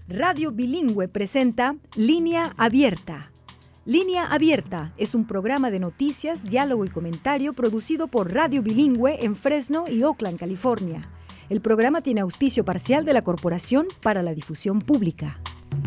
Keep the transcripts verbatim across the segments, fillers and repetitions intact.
Radio Bilingüe presenta Línea Abierta. Línea Abierta es un programa de noticias, diálogo y comentario producido por Radio Bilingüe en Fresno y Oakland, California. El programa tiene auspicio parcial de la Corporación para la Difusión Pública.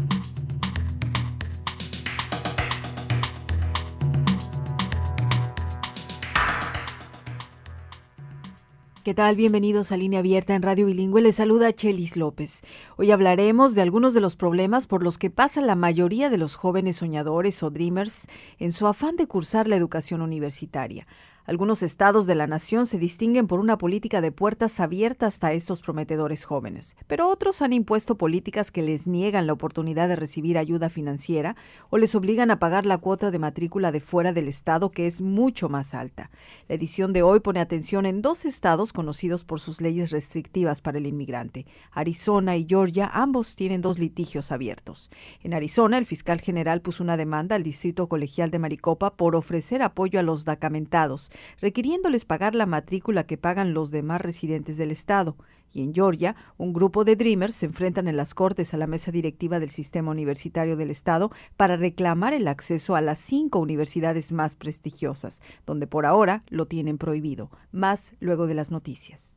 ¿Qué tal? Bienvenidos a Línea Abierta en Radio Bilingüe. Les saluda Chelis López. Hoy hablaremos de algunos de los problemas por los que pasa la mayoría de los jóvenes soñadores o dreamers en su afán de cursar la educación universitaria. Algunos estados de la nación se distinguen por una política de puertas abiertas a estos prometedores jóvenes, pero otros han impuesto políticas que les niegan la oportunidad de recibir ayuda financiera o les obligan a pagar la cuota de matrícula de fuera del estado, que es mucho más alta. La edición de hoy pone atención en dos estados conocidos por sus leyes restrictivas para el inmigrante. Arizona y Georgia, ambos tienen dos litigios abiertos. En Arizona, el fiscal general puso una demanda al Distrito Colegial de Maricopa por ofrecer apoyo a los dacamentados, requiriéndoles pagar la matrícula que pagan los demás residentes del estado. Y en Georgia, un grupo de Dreamers se enfrentan en las cortes a la mesa directiva del sistema universitario del estado para reclamar el acceso a las cinco universidades más prestigiosas, donde por ahora lo tienen prohibido. Más luego de las noticias.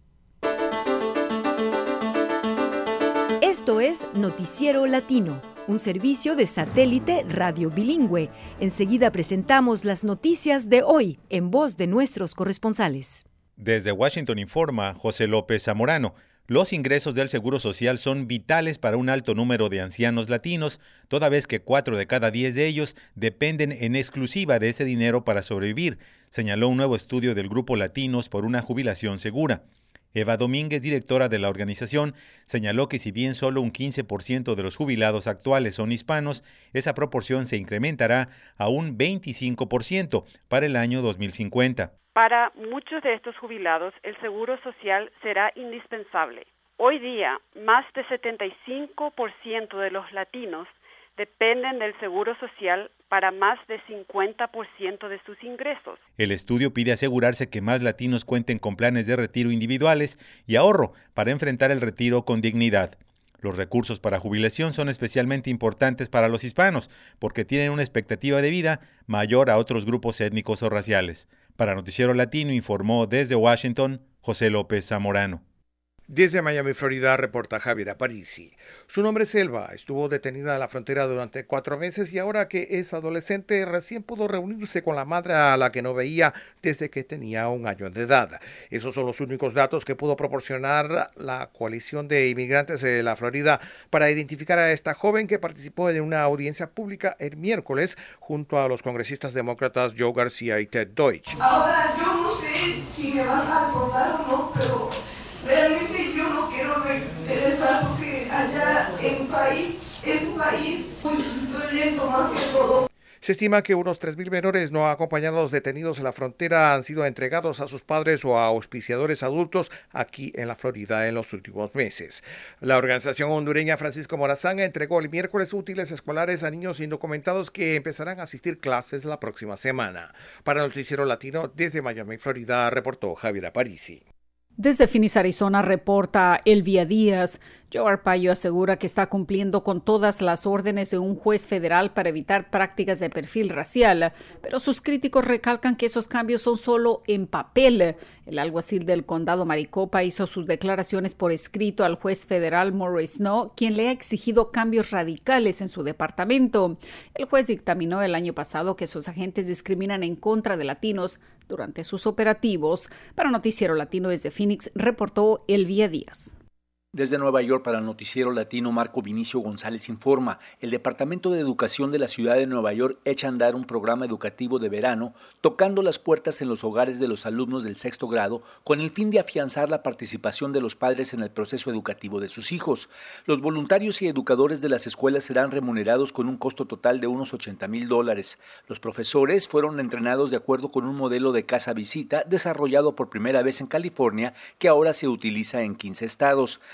Esto es Noticiero Latino, un servicio de satélite Radio Bilingüe. Enseguida presentamos las noticias de hoy en voz de nuestros corresponsales. Desde Washington informa José López Zamorano. Los ingresos del Seguro Social son vitales para un alto número de ancianos latinos, toda vez que cuatro de cada diez de ellos dependen en exclusiva de ese dinero para sobrevivir, señaló un nuevo estudio del Grupo Latinos por una Jubilación Segura. Eva Domínguez, directora de la organización, señaló que si bien solo un quince por ciento de los jubilados actuales son hispanos, esa proporción se incrementará a un veinticinco por ciento para el año dos mil cincuenta. Para muchos de estos jubilados, el seguro social será indispensable. Hoy día, más de setenta y cinco por ciento de los latinos dependen del seguro social para más de cincuenta por ciento de sus ingresos. El estudio pide asegurarse que más latinos cuenten con planes de retiro individuales y ahorro para enfrentar el retiro con dignidad. Los recursos para jubilación son especialmente importantes para los hispanos porque tienen una expectativa de vida mayor a otros grupos étnicos o raciales. Para Noticiero Latino informó desde Washington José López Zamorano. Desde Miami, Florida, reporta Javier Aparici. Su nombre es Elba, estuvo detenida en la frontera durante cuatro meses y ahora que es adolescente recién pudo reunirse con la madre a la que no veía desde que tenía un año de edad. Esos son los únicos datos que pudo proporcionar la coalición de inmigrantes de la Florida para identificar a esta joven que participó en una audiencia pública el miércoles junto a los congresistas demócratas Joe García y Ted Deutsch. Ahora yo no sé si me van a deportar o no, pero realmente yo no quiero regresar porque allá en mi país es un país muy violento más que todo. Se estima que unos tres mil menores no acompañados detenidos en la frontera han sido entregados a sus padres o a auspiciadores adultos aquí en la Florida en los últimos meses. La organización hondureña Francisco Morazán entregó el miércoles útiles escolares a niños indocumentados que empezarán a asistir clases la próxima semana. Para Noticiero Latino, desde Miami, Florida, reportó Javier Aparici. Desde Phoenix, Arizona, reporta Elvia Díaz. Joe Arpaio asegura que está cumpliendo con todas las órdenes de un juez federal para evitar prácticas de perfil racial, pero sus críticos recalcan que esos cambios son solo en papel. El alguacil del condado Maricopa hizo sus declaraciones por escrito al juez federal Maurice Snow, quien le ha exigido cambios radicales en su departamento. El juez dictaminó el año pasado que sus agentes discriminan en contra de latinos durante sus operativos. Para Noticiero Latino desde Phoenix, reportó Elvia Díaz. Desde Nueva York para el Noticiero Latino, Marco Vinicio González informa. El Departamento de Educación de la Ciudad de Nueva York echa a andar un programa educativo de verano, tocando las puertas en los hogares de los alumnos del sexto grado, con el fin de afianzar la participación de los padres en el proceso educativo de sus hijos. Los voluntarios y educadores de las escuelas serán remunerados con un costo total de unos ochenta mil dólares. Los profesores fueron entrenados de acuerdo con un modelo de casa visita desarrollado por primera vez en California, que ahora se utiliza en quince estados.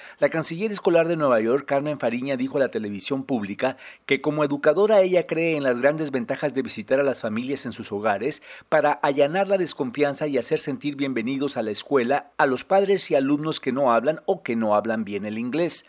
La canciller escolar de Nueva York, Carmen Fariña, dijo a la televisión pública que como educadora ella cree en las grandes ventajas de visitar a las familias en sus hogares para allanar la desconfianza y hacer sentir bienvenidos a la escuela a los padres y alumnos que no hablan o que no hablan bien el inglés.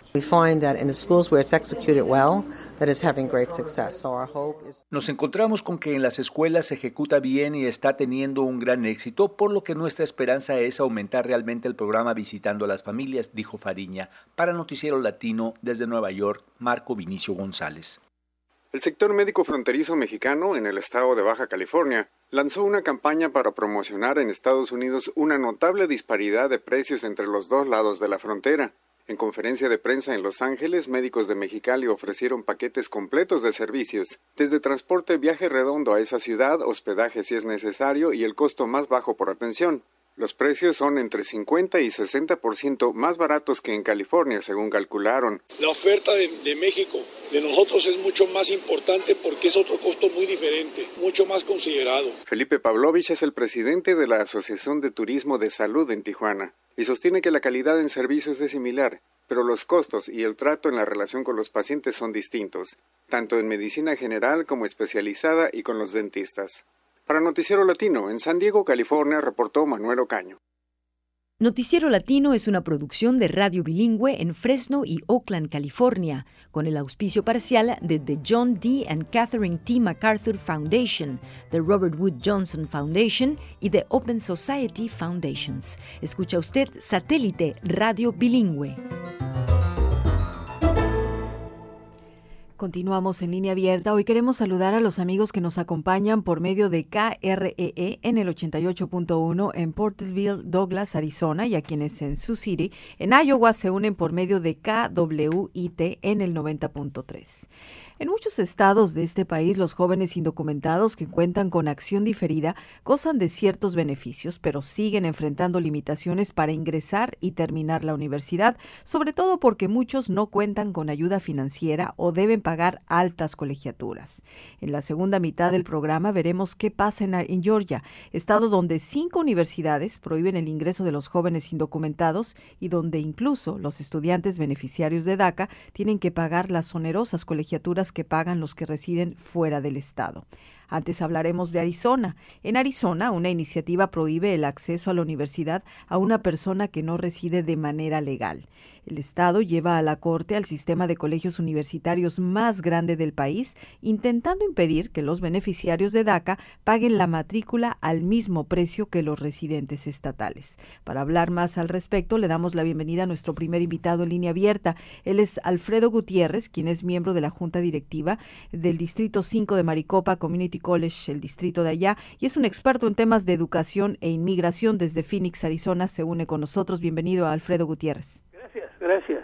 Nos encontramos con que en las escuelas se ejecuta bien y está teniendo un gran éxito, por lo que nuestra esperanza es aumentar realmente el programa Visitando a las Familias, dijo Fariña. Para Noticiero Latino, desde Nueva York, Marco Vinicio González. El sector médico fronterizo mexicano en el estado de Baja California lanzó una campaña para promocionar en Estados Unidos una notable disparidad de precios entre los dos lados de la frontera. En conferencia de prensa en Los Ángeles, médicos de Mexicali ofrecieron paquetes completos de servicios, desde transporte viaje redondo a esa ciudad, hospedaje si es necesario y el costo más bajo por atención. Los precios son entre cincuenta y sesenta por ciento más baratos que en California, según calcularon. La oferta de, de México, de nosotros, es mucho más importante porque es otro costo muy diferente, mucho más considerado. Felipe Pavlovich es el presidente de la Asociación de Turismo de Salud en Tijuana y sostiene que la calidad en servicios es similar, pero los costos y el trato en la relación con los pacientes son distintos, tanto en medicina general como especializada y con los dentistas. Para Noticiero Latino, en San Diego, California, reportó Manuel Ocaño. Noticiero Latino es una producción de Radio Bilingüe en Fresno y Oakland, California, con el auspicio parcial de The John D. and Catherine T. MacArthur Foundation, The Robert Wood Johnson Foundation y The Open Society Foundations. Escucha usted Satélite Radio Bilingüe. Continuamos en línea abierta. Hoy queremos saludar a los amigos que nos acompañan por medio de K R E E en el ochenta y ocho punto uno en Porterville, Douglas, Arizona, y a quienes en Sioux City, en Iowa, se unen por medio de K W I T en el noventa punto tres. En muchos estados de este país, los jóvenes indocumentados que cuentan con acción diferida gozan de ciertos beneficios, pero siguen enfrentando limitaciones para ingresar y terminar la universidad, sobre todo porque muchos no cuentan con ayuda financiera o deben pagar altas colegiaturas. En la segunda mitad del programa veremos qué pasa en, en Georgia, estado donde cinco universidades prohíben el ingreso de los jóvenes indocumentados y donde incluso los estudiantes beneficiarios de DACA tienen que pagar las onerosas colegiaturas que pagan los que residen fuera del estado. Antes hablaremos de Arizona. En Arizona, una iniciativa prohíbe el acceso a la universidad a una persona que no reside de manera legal. El estado lleva a la corte al sistema de colegios universitarios más grande del país, intentando impedir que los beneficiarios de DACA paguen la matrícula al mismo precio que los residentes estatales. Para hablar más al respecto, le damos la bienvenida a nuestro primer invitado en línea abierta. Él es Alfredo Gutiérrez, quien es miembro de la Junta Directiva del Distrito cinco de Maricopa Community College, el distrito de allá, y es un experto en temas de educación e inmigración desde Phoenix, Arizona. Se une con nosotros. Bienvenido a Alfredo Gutiérrez. Gracias, gracias.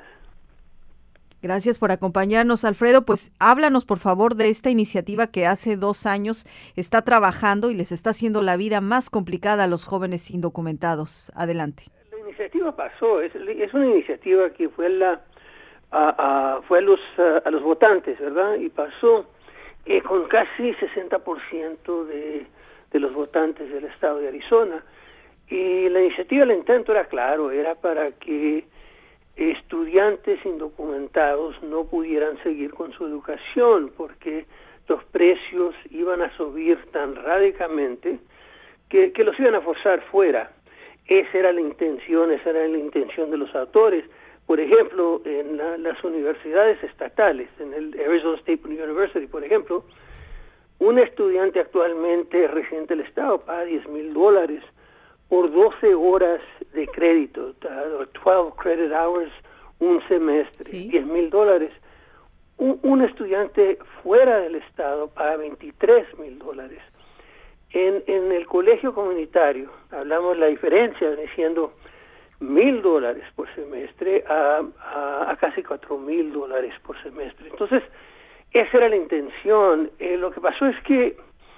Gracias por acompañarnos, Alfredo. Pues háblanos, por favor, de esta iniciativa que hace dos años está trabajando y les está haciendo la vida más complicada a los jóvenes indocumentados. Adelante. La iniciativa pasó, es, es una iniciativa que fue, la, a, a, fue a, los, a, a los votantes, ¿verdad? Y pasó eh, con casi sesenta por ciento de, de los votantes del estado de Arizona. Y la iniciativa, el intento era claro, era para que estudiantes indocumentados no pudieran seguir con su educación porque los precios iban a subir tan radicalmente que, que los iban a forzar fuera. Esa era la intención, esa era la intención de los autores. Por ejemplo, en la, las universidades estatales, en el Arizona State University, por ejemplo, un estudiante actualmente residente del estado paga diez mil dólares por doce horas de crédito, doce credit hours, un semestre, ¿sí? diez mil dólares. Un, un estudiante fuera del estado paga veintitrés mil dólares. En, en el colegio comunitario, hablamos la diferencia, viene siendo mil dólares por semestre a, a, a casi cuatro mil dólares por semestre. Entonces, esa era la intención. Eh, lo que pasó es que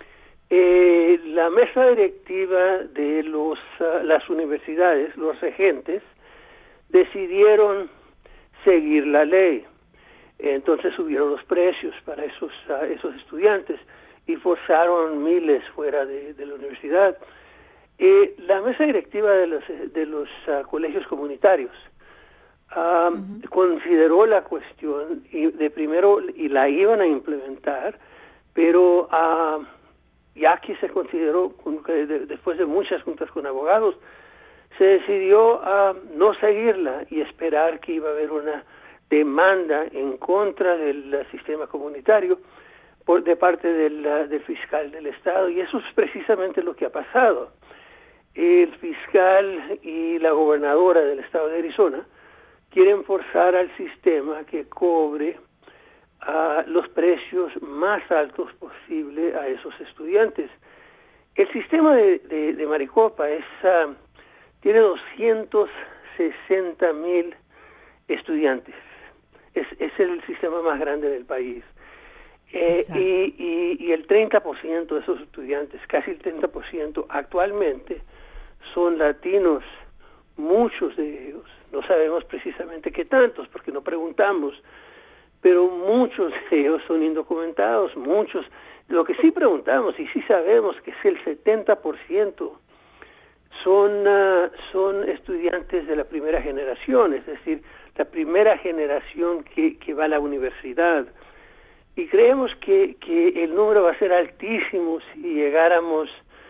Eh, la mesa directiva de los uh, las universidades, los regentes, decidieron seguir la ley. Entonces subieron los precios para esos uh, esos estudiantes y forzaron miles fuera de, de la universidad. Eh, la mesa directiva de los de los uh, colegios comunitarios uh, uh-huh. consideró la cuestión y de primero y la iban a implementar, pero uh, ya que se consideró, después de muchas juntas con abogados, se decidió a uh, no seguirla y esperar que iba a haber una demanda en contra del sistema comunitario por, de parte del, uh, del fiscal del Estado, y eso es precisamente lo que ha pasado. El fiscal y la gobernadora del Estado de Arizona quieren forzar al sistema que cobre uh, los precios más altos posible a esos estudiantes. El sistema de, de, de Maricopa es... Uh, tiene doscientos sesenta mil estudiantes. Es, es el sistema más grande del país. Eh, y, y, y el treinta por ciento de esos estudiantes, casi el treinta por ciento actualmente, son latinos, muchos de ellos. No sabemos precisamente qué tantos, porque no preguntamos, pero muchos de ellos son indocumentados, muchos. Lo que sí preguntamos y sí sabemos que es el setenta por ciento son, uh, son estudiantes de la primera generación, es decir, la primera generación que, que va a la universidad. Y creemos que, que el número va a ser altísimo si llegáramos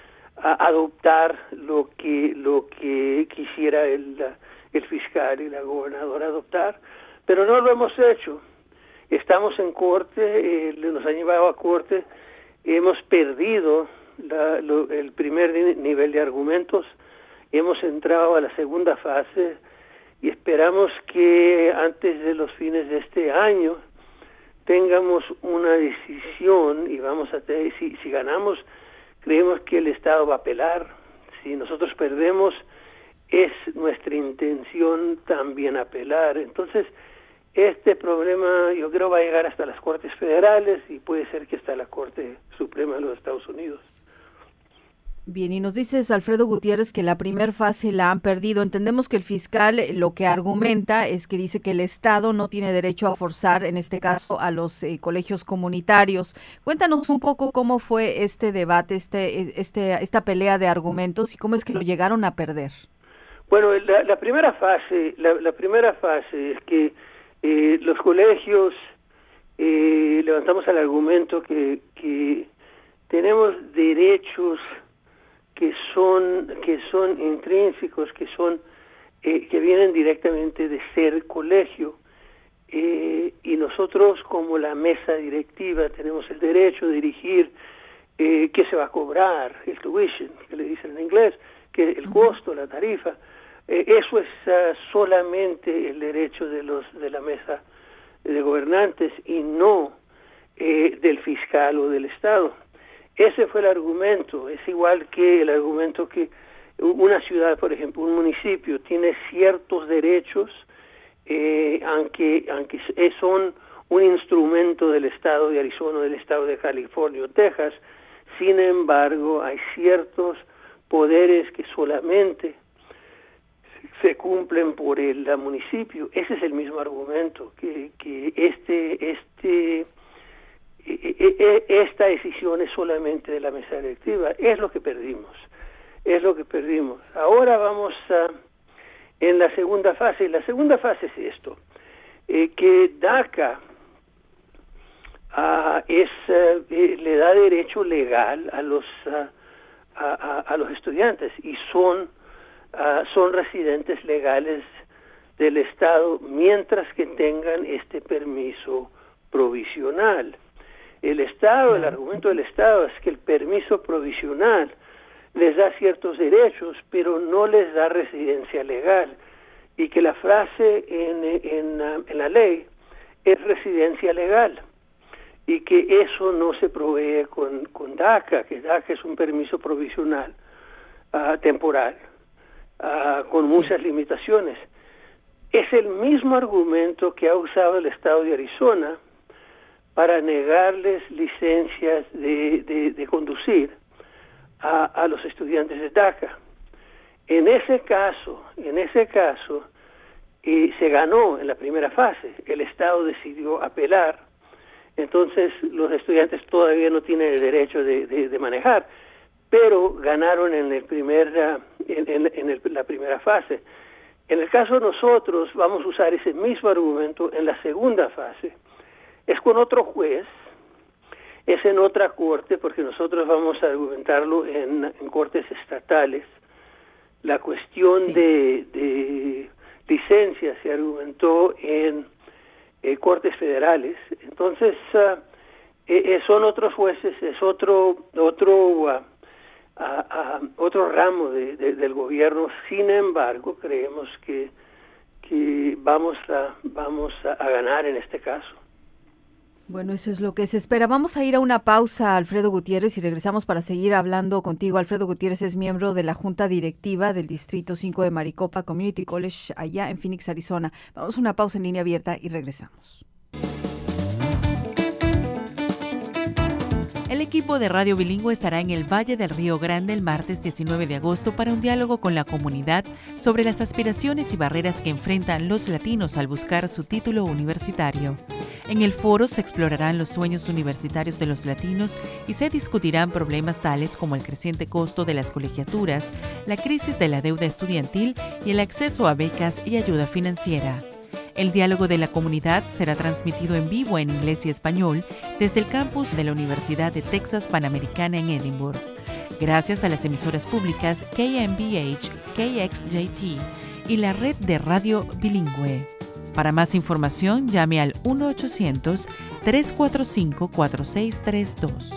a adoptar lo que, lo que quisiera el, el fiscal y la gobernadora adoptar, pero no lo hemos hecho. Estamos en corte, eh, nos han llevado a corte, hemos perdido la, lo, el primer nivel de argumentos, hemos entrado a la segunda fase y esperamos que antes de los fines de este año tengamos una decisión y vamos a tener, si, si ganamos, creemos que el Estado va a apelar. Si nosotros perdemos, es nuestra intención también apelar. Entonces, este problema yo creo va a llegar hasta las Cortes Federales y puede ser que hasta la Corte Suprema de los Estados Unidos. Bien, y nos dices, Alfredo Gutiérrez, que la primera fase la han perdido. Entendemos que el fiscal lo que argumenta es que dice que el Estado no tiene derecho a forzar, en este caso, a los eh, colegios comunitarios. Cuéntanos un poco cómo fue este debate, este, este, esta pelea de argumentos y cómo es que lo llegaron a perder. Bueno, la, la primera fase, la, la primera fase es que eh, los colegios eh, levantamos el argumento que, que tenemos derechos que son que son intrínsecos, que son eh, que vienen directamente de ser colegio, eh, y nosotros como la mesa directiva tenemos el derecho de dirigir eh, qué se va a cobrar, el tuition, que le dicen en inglés, que el costo, la tarifa, eh, eso es uh, solamente el derecho de los de la mesa de gobernantes y no eh, del fiscal o del Estado. Ese fue el argumento. Es igual que el argumento que una ciudad, por ejemplo, un municipio tiene ciertos derechos, eh, aunque aunque son un instrumento del Estado de Arizona, del Estado de California o Texas. Sin embargo, hay ciertos poderes que solamente se cumplen por el municipio. Ese es el mismo argumento, que, que este este esta decisión es solamente de la mesa directiva. Es lo que perdimos, es lo que perdimos. Ahora vamos a, en la segunda fase, y la segunda fase es esto, eh, que DACA uh, es, uh, eh, le da derecho legal a los, uh, a, a, a los estudiantes y son, uh, son residentes legales del Estado mientras que tengan este permiso provisional. El Estado, el argumento del Estado es que el permiso provisional les da ciertos derechos, pero no les da residencia legal, y que la frase en, en, en la ley es residencia legal, y que eso no se provee con, con DACA, que DACA es un permiso provisional uh, temporal, uh, con muchas limitaciones. Es el mismo argumento que ha usado el Estado de Arizona para negarles licencias de, de, de conducir a, a los estudiantes de DACA. En ese caso, en ese caso, eh, se ganó en la primera fase. El Estado decidió apelar. Entonces, los estudiantes todavía no tienen el derecho de, de, de manejar, pero ganaron en el primer, en, en, en el, la primera fase. En el caso de nosotros, vamos a usar ese mismo argumento en la segunda fase. Es con otro juez, es en otra corte, porque nosotros vamos a argumentarlo en, en cortes estatales. La cuestión sí. de, de licencia se argumentó en eh, cortes federales. Entonces, uh, eh, son otros jueces, es otro otro uh, uh, uh, otro ramo de, de, del gobierno. Sin embargo, creemos que que vamos a vamos a, a ganar en este caso. Bueno, eso es lo que se espera. Vamos a ir a una pausa, Alfredo Gutiérrez, y regresamos para seguir hablando contigo. Alfredo Gutiérrez es miembro de la Junta Directiva del Distrito cinco de Maricopa Community College, allá en Phoenix, Arizona. Vamos a una pausa en línea abierta y regresamos. El equipo de Radio Bilingüe estará en el Valle del Río Grande el martes diecinueve de agosto para un diálogo con la comunidad sobre las aspiraciones y barreras que enfrentan los latinos al buscar su título universitario. En el foro se explorarán los sueños universitarios de los latinos y se discutirán problemas tales como el creciente costo de las colegiaturas, la crisis de la deuda estudiantil y el acceso a becas y ayuda financiera. El diálogo de la comunidad será transmitido en vivo en inglés y español desde el campus de la Universidad de Texas Panamericana en Edinburgh, gracias a las emisoras públicas K M B H, K X J T y la red de radio bilingüe. Para más información, llame al uno ochocientos, tres cuatro cinco, cuatro seis tres dos.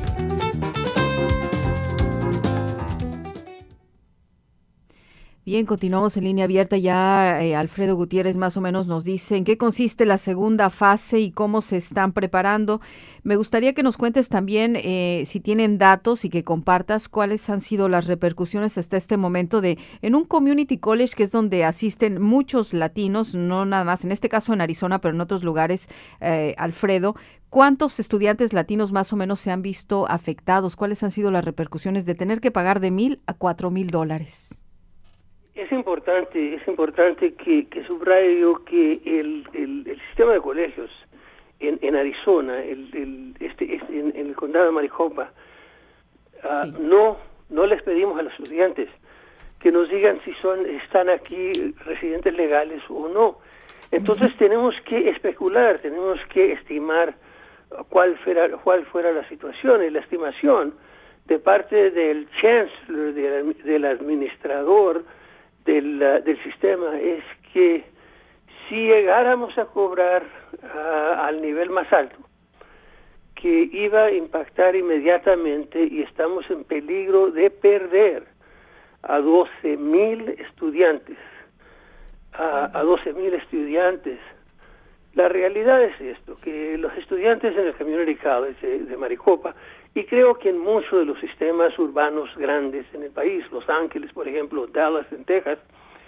Bien, continuamos en línea abierta. Ya eh, Alfredo Gutiérrez más o menos nos dice en qué consiste la segunda fase y cómo se están preparando. Me gustaría que nos cuentes también eh, si tienen datos y que compartas cuáles han sido las repercusiones hasta este momento de en un community college que es donde asisten muchos latinos, no nada más en este caso en Arizona, pero en otros lugares, eh, Alfredo. ¿Cuántos estudiantes latinos más o menos se han visto afectados? ¿Cuáles han sido las repercusiones de tener que pagar de mil a cuatro mil dólares? Es importante, es importante que, que subraye yo que el, el, el sistema de colegios en, en Arizona, el, el, este, este, en, en el condado de Maricopa, uh, sí. no no les pedimos a los estudiantes que nos digan si son están aquí residentes legales o no. Entonces uh-huh. tenemos que especular, tenemos que estimar cuál fuera, cuál fuera la situación, y la estimación de parte del chancellor, del, del administrador, Del, uh, del sistema es que si llegáramos a cobrar uh, al nivel más alto, que iba a impactar inmediatamente y estamos en peligro de perder a doce mil estudiantes, a, a doce mil estudiantes. La realidad es esto, que los estudiantes en el Community College de, de Maricopa, y creo que en muchos de los sistemas urbanos grandes en el país, Los Ángeles, por ejemplo, Dallas, en Texas,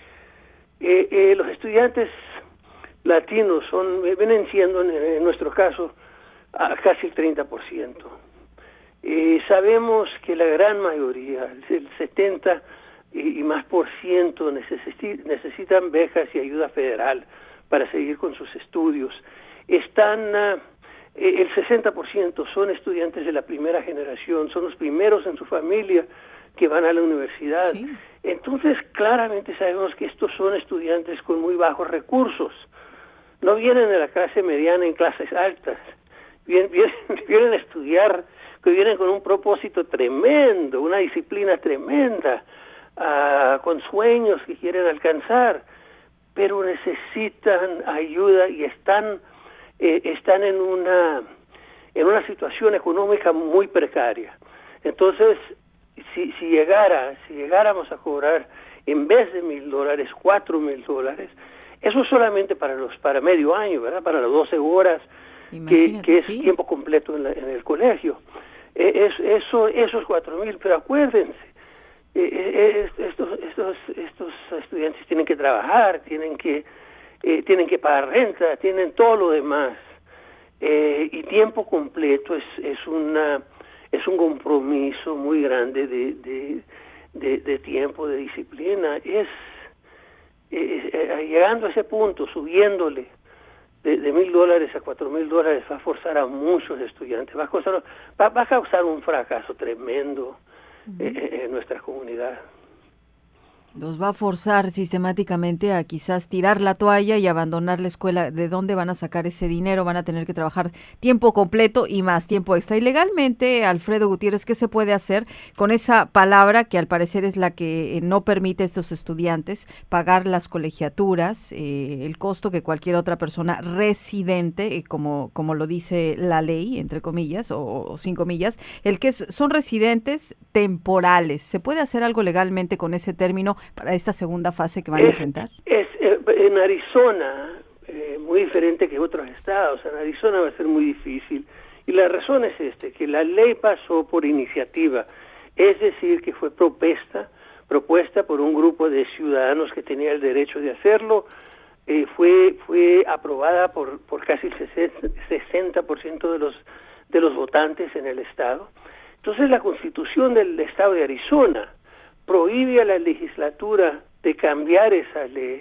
eh, eh, los estudiantes latinos son vienen siendo, en, en nuestro caso, a casi el treinta por ciento. Eh, sabemos que la gran mayoría, el setenta y, y más por ciento, necesi- necesitan becas y ayuda federal para seguir con sus estudios. Están... Uh, El sesenta por ciento son estudiantes de la primera generación, son los primeros en su familia que van a la universidad. Sí. Entonces, claramente sabemos que estos son estudiantes con muy bajos recursos. No vienen de la clase mediana en clases altas. Vienen, vienen, vienen a estudiar, que vienen con un propósito tremendo, una disciplina tremenda, uh, con sueños que quieren alcanzar, pero necesitan ayuda y están... Eh, están en una en una situación económica muy precaria. Entonces, si si llegara si llegáramos a cobrar en vez de mil dólares cuatro mil dólares, eso solamente para los para medio año, ¿verdad? Para las doce horas que, que es sí. tiempo completo en, la, en el colegio. Eh, es, eso esos cuatro mil, pero acuérdense, eh, eh, estos estos estos estudiantes tienen que trabajar, tienen que Eh, tienen que pagar renta, tienen todo lo demás, eh, y tiempo completo es es una es un compromiso muy grande de de, de, de tiempo, de disciplina. Es eh, eh, llegando a ese punto, subiéndole de, de mil dólares a cuatro mil dólares, va a forzar a muchos estudiantes, va a causar va, va a causar un fracaso tremendo uh-huh. eh, en nuestra comunidad. Los va a forzar sistemáticamente a quizás tirar la toalla y abandonar la escuela. ¿De dónde van a sacar ese dinero? Van a tener que trabajar tiempo completo y más tiempo extra. Y legalmente, Alfredo Gutiérrez, ¿qué se puede hacer con esa palabra que al parecer es la que no permite a estos estudiantes pagar las colegiaturas, eh, el costo que cualquier otra persona residente, eh, como, como lo dice la ley, entre comillas, o, o sin comillas, el que es, son residentes temporales? ¿Se puede hacer algo legalmente con ese término para esta segunda fase que van es, a enfrentar? Es, eh, en Arizona, eh, muy diferente que otros estados, en Arizona va a ser muy difícil. Y la razón es este, que la ley pasó por iniciativa, es decir, que fue propuesta, propuesta por un grupo de ciudadanos que tenía el derecho de hacerlo, eh, fue fue aprobada por, por casi el sesenta por ciento de los, de los votantes en el estado. Entonces la Constitución del estado de Arizona prohíbe a la legislatura de cambiar esa ley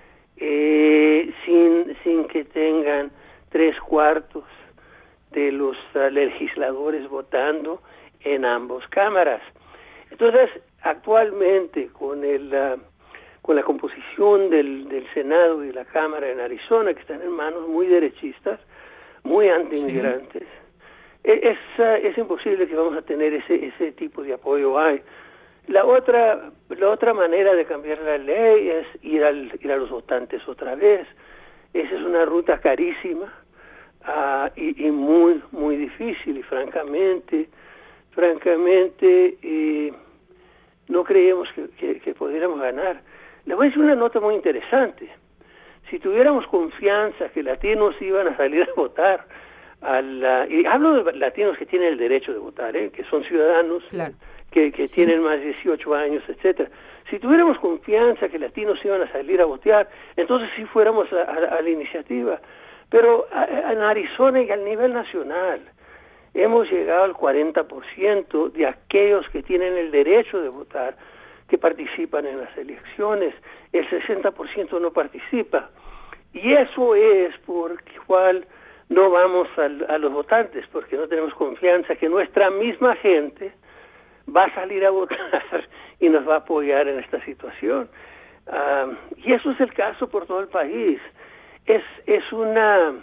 eh, sin, sin que tengan tres cuartos de los uh, legisladores votando en ambas cámaras. Entonces, actualmente, con el uh, con la composición del, del Senado y la Cámara en Arizona, que están en manos muy derechistas, muy anti-inmigrantes, sí. es, uh, es imposible que vamos a tener ese, ese tipo de apoyo. Hay La otra, la otra manera de cambiar la ley es ir, al, ir a los votantes otra vez. Esa es una ruta carísima uh, y, y muy, muy difícil. Y francamente, francamente, eh, no creemos que, que, que pudiéramos ganar. Le voy a decir una nota muy interesante. Si tuviéramos confianza que latinos iban a salir a votar, a la, y hablo de latinos que tienen el derecho de votar, ¿eh? que son ciudadanos, claro. que, que sí. tienen más de dieciocho años, etcétera. Si tuviéramos confianza que latinos iban a salir a votar, entonces sí fuéramos a, a, a la iniciativa. Pero a, a, en Arizona y al nivel nacional hemos llegado al cuarenta por ciento de aquellos que tienen el derecho de votar, que participan en las elecciones. El sesenta por ciento no participa. Y eso es por cual no vamos al, a los votantes, porque no tenemos confianza que nuestra misma gente va a salir a votar y nos va a apoyar en esta situación. Uh, y eso es el caso por todo el país. Es, es una...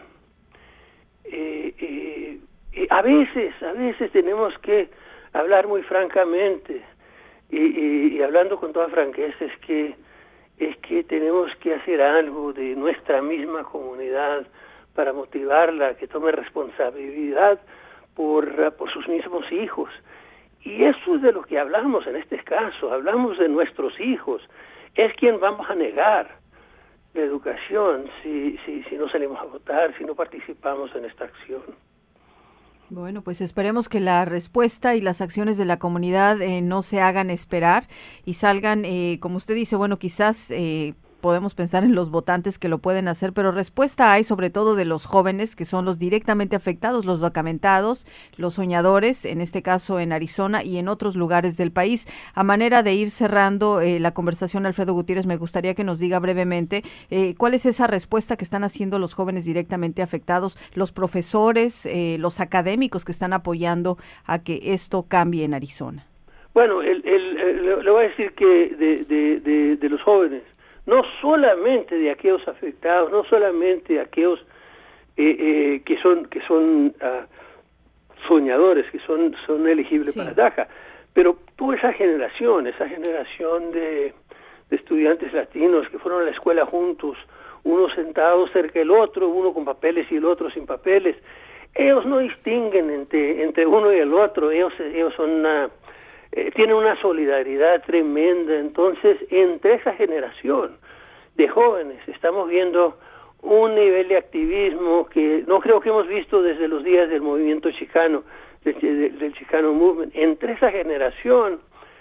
Eh, eh, eh, a veces, a veces tenemos que hablar muy francamente y, y, y hablando con toda franqueza es que es que tenemos que hacer algo de nuestra misma comunidad para motivarla a que tome responsabilidad por, por sus mismos hijos. Y eso es de lo que hablamos en este caso, hablamos de nuestros hijos. Es quien vamos a negar la educación si, si, si no salimos a votar, si no participamos en esta acción. Bueno, pues esperemos que la respuesta y las acciones de la comunidad eh, no se hagan esperar y salgan, eh, como usted dice, bueno, quizás... Eh, podemos pensar en los votantes que lo pueden hacer, pero respuesta hay sobre todo de los jóvenes que son los directamente afectados, los documentados, los soñadores, en este caso en Arizona y en otros lugares del país. A manera de ir cerrando eh, la conversación, Alfredo Gutiérrez, me gustaría que nos diga brevemente eh, cuál es esa respuesta que están haciendo los jóvenes directamente afectados, los profesores, eh, los académicos que están apoyando a que esto cambie en Arizona. Bueno, el, el, el, le voy a decir que de, de, de, de los jóvenes, no solamente de aquellos afectados, no solamente de aquellos eh, eh, que son que son uh, soñadores, que son son elegibles sí. para DACA, pero toda esa generación, esa generación de, de estudiantes latinos que fueron a la escuela juntos, uno sentado cerca del otro, uno con papeles y el otro sin papeles, ellos no distinguen entre entre uno y el otro, ellos ellos son una Eh, tiene una solidaridad tremenda. Entonces, entre esa generación de jóvenes estamos viendo un nivel de activismo que no creo que hemos visto desde los días del movimiento chicano, del, del, del Chicano Movement. Entre esa generación,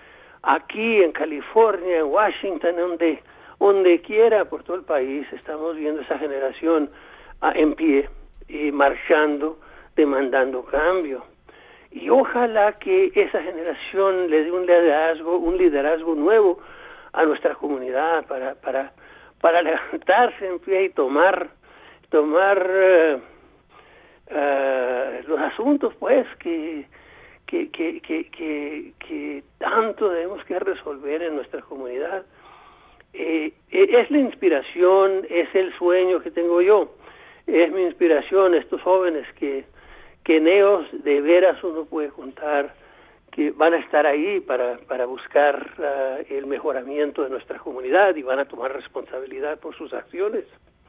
aquí en California, en Washington, donde, donde quiera por todo el país, estamos viendo esa generación ah, en pie y marchando, demandando cambio. Y ojalá que esa generación le dé un liderazgo, un liderazgo nuevo a nuestra comunidad para para para levantarse en pie y tomar tomar uh, uh, los asuntos pues que que, que que que que tanto debemos que resolver en nuestra comunidad. eh, es la inspiración, es el sueño que tengo yo, es mi inspiración, estos jóvenes que, que en ellos de veras uno puede contar que van a estar ahí para, para buscar uh, el mejoramiento de nuestra comunidad y van a tomar responsabilidad por sus acciones.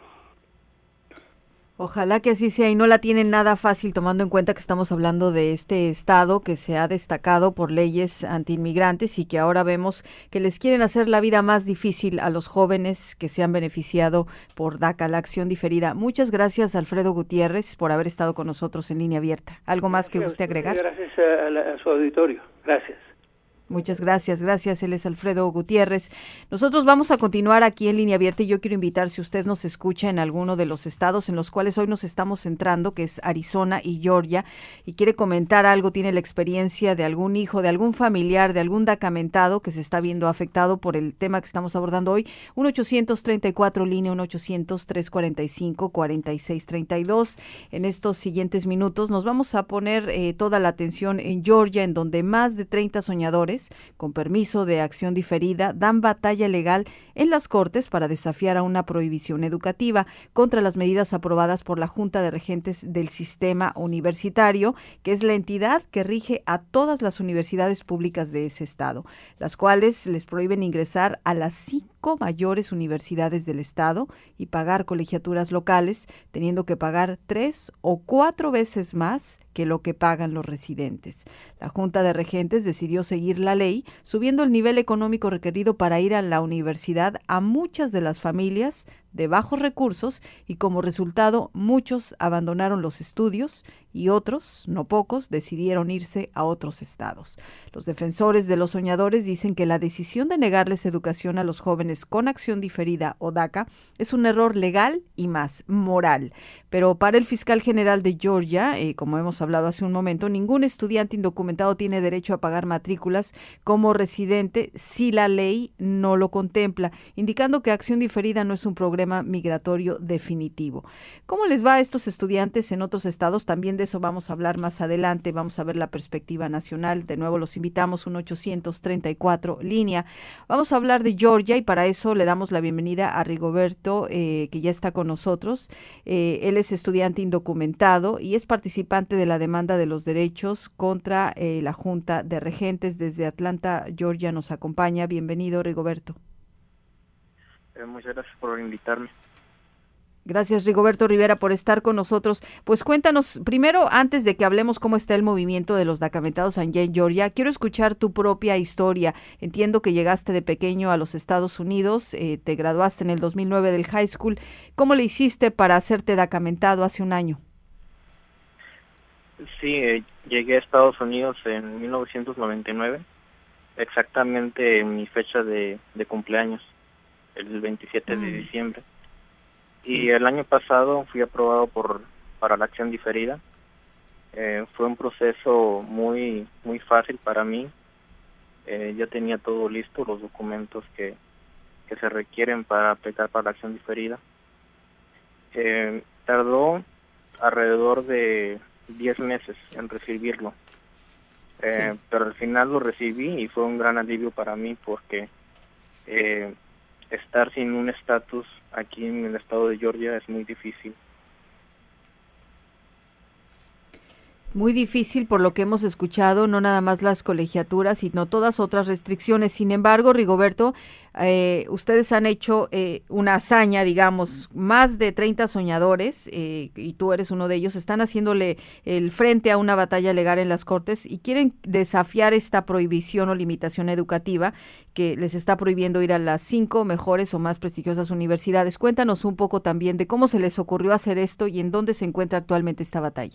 Ojalá que así sea y no la tienen nada fácil, tomando en cuenta que estamos hablando de este estado que se ha destacado por leyes antiinmigrantes y que ahora vemos que les quieren hacer la vida más difícil a los jóvenes que se han beneficiado por DACA, la acción diferida. Muchas gracias, Alfredo Gutiérrez, por haber estado con nosotros en Línea Abierta. ¿Algo más que guste agregar? Gracias a, la, a su auditorio. Gracias. Muchas gracias, gracias. Él es Alfredo Gutiérrez. Nosotros vamos a continuar aquí en Línea Abierta y yo quiero invitar, si usted nos escucha en alguno de los estados en los cuales hoy nos estamos centrando, que es Arizona y Georgia, y quiere comentar algo, tiene la experiencia de algún hijo, de algún familiar, de algún dacamentado que se está viendo afectado por el tema que estamos abordando hoy, uno ochocientos treinta y cuatro línea, uno ochocientos, trescientos cuarenta y cinco, cuarenta y seis treinta y dos. En estos siguientes minutos nos vamos a poner eh, toda la atención en Georgia, en donde más de treinta soñadores con permiso de acción diferida dan batalla legal en las Cortes para desafiar a una prohibición educativa contra las medidas aprobadas por la Junta de Regentes del Sistema Universitario, que es la entidad que rige a todas las universidades públicas de ese estado, las cuales les prohíben ingresar a las cinco mayores universidades del estado y pagar colegiaturas locales, teniendo que pagar tres o cuatro veces más que lo que pagan los residentes. La Junta de Regentes decidió seguir la ley, subiendo el nivel económico requerido para ir a la universidad a muchas de las familias de bajos recursos y como resultado muchos abandonaron los estudios y otros, no pocos, decidieron irse a otros estados. Los defensores de los soñadores dicen que la decisión de negarles educación a los jóvenes con acción diferida o DACA es un error legal y más moral. Pero para el fiscal general de Georgia, eh, como hemos hablado hace un momento, ningún estudiante indocumentado tiene derecho a pagar matrículas como residente si la ley no lo contempla, indicando que acción diferida no es un programa migratorio definitivo. ¿Cómo les va a estos estudiantes en otros estados? También de eso vamos a hablar más adelante. Vamos a ver la perspectiva nacional. De nuevo los invitamos, un ochocientos treinta y cuatro línea. Vamos a hablar de Georgia y para eso le damos la bienvenida a Rigoberto, eh, que ya está con nosotros. Eh, él es estudiante indocumentado y es participante de la demanda de los derechos contra eh, la Junta de Regentes. Desde Atlanta, Georgia, nos acompaña. Bienvenido, Rigoberto. Muchas gracias por invitarme. Gracias, Rigoberto Rivera, por estar con nosotros. Pues cuéntanos, primero, antes de que hablemos cómo está el movimiento de los dacamentados allá en Georgia, quiero escuchar tu propia historia. Entiendo que llegaste de pequeño a los Estados Unidos, eh, te graduaste en el dos mil nueve del high school. ¿Cómo le hiciste para hacerte dacamentado hace un año? Sí, eh, llegué a Estados Unidos en mil novecientos noventa y nueve, exactamente en mi fecha de, de cumpleaños, el veintisiete mm. de diciembre. Sí. Y el año pasado fui aprobado por para la acción diferida. Eh, fue un proceso muy muy fácil para mí. Eh, ya tenía todo listo, los documentos que, que se requieren para aplicar para la acción diferida. Eh, tardó alrededor de diez meses en recibirlo. Eh, sí. Pero al final lo recibí y fue un gran alivio para mí porque eh, estar sin un estatus aquí en el estado de Georgia es muy difícil. Muy difícil por lo que hemos escuchado, no nada más las colegiaturas, sino todas otras restricciones. Sin embargo, Rigoberto, eh, ustedes han hecho eh, una hazaña, digamos, más de treinta soñadores, eh, y tú eres uno de ellos, están haciéndole el frente a una batalla legal en las Cortes y quieren desafiar esta prohibición o limitación educativa que les está prohibiendo ir a las cinco mejores o más prestigiosas universidades. Cuéntanos un poco también de cómo se les ocurrió hacer esto y en dónde se encuentra actualmente esta batalla.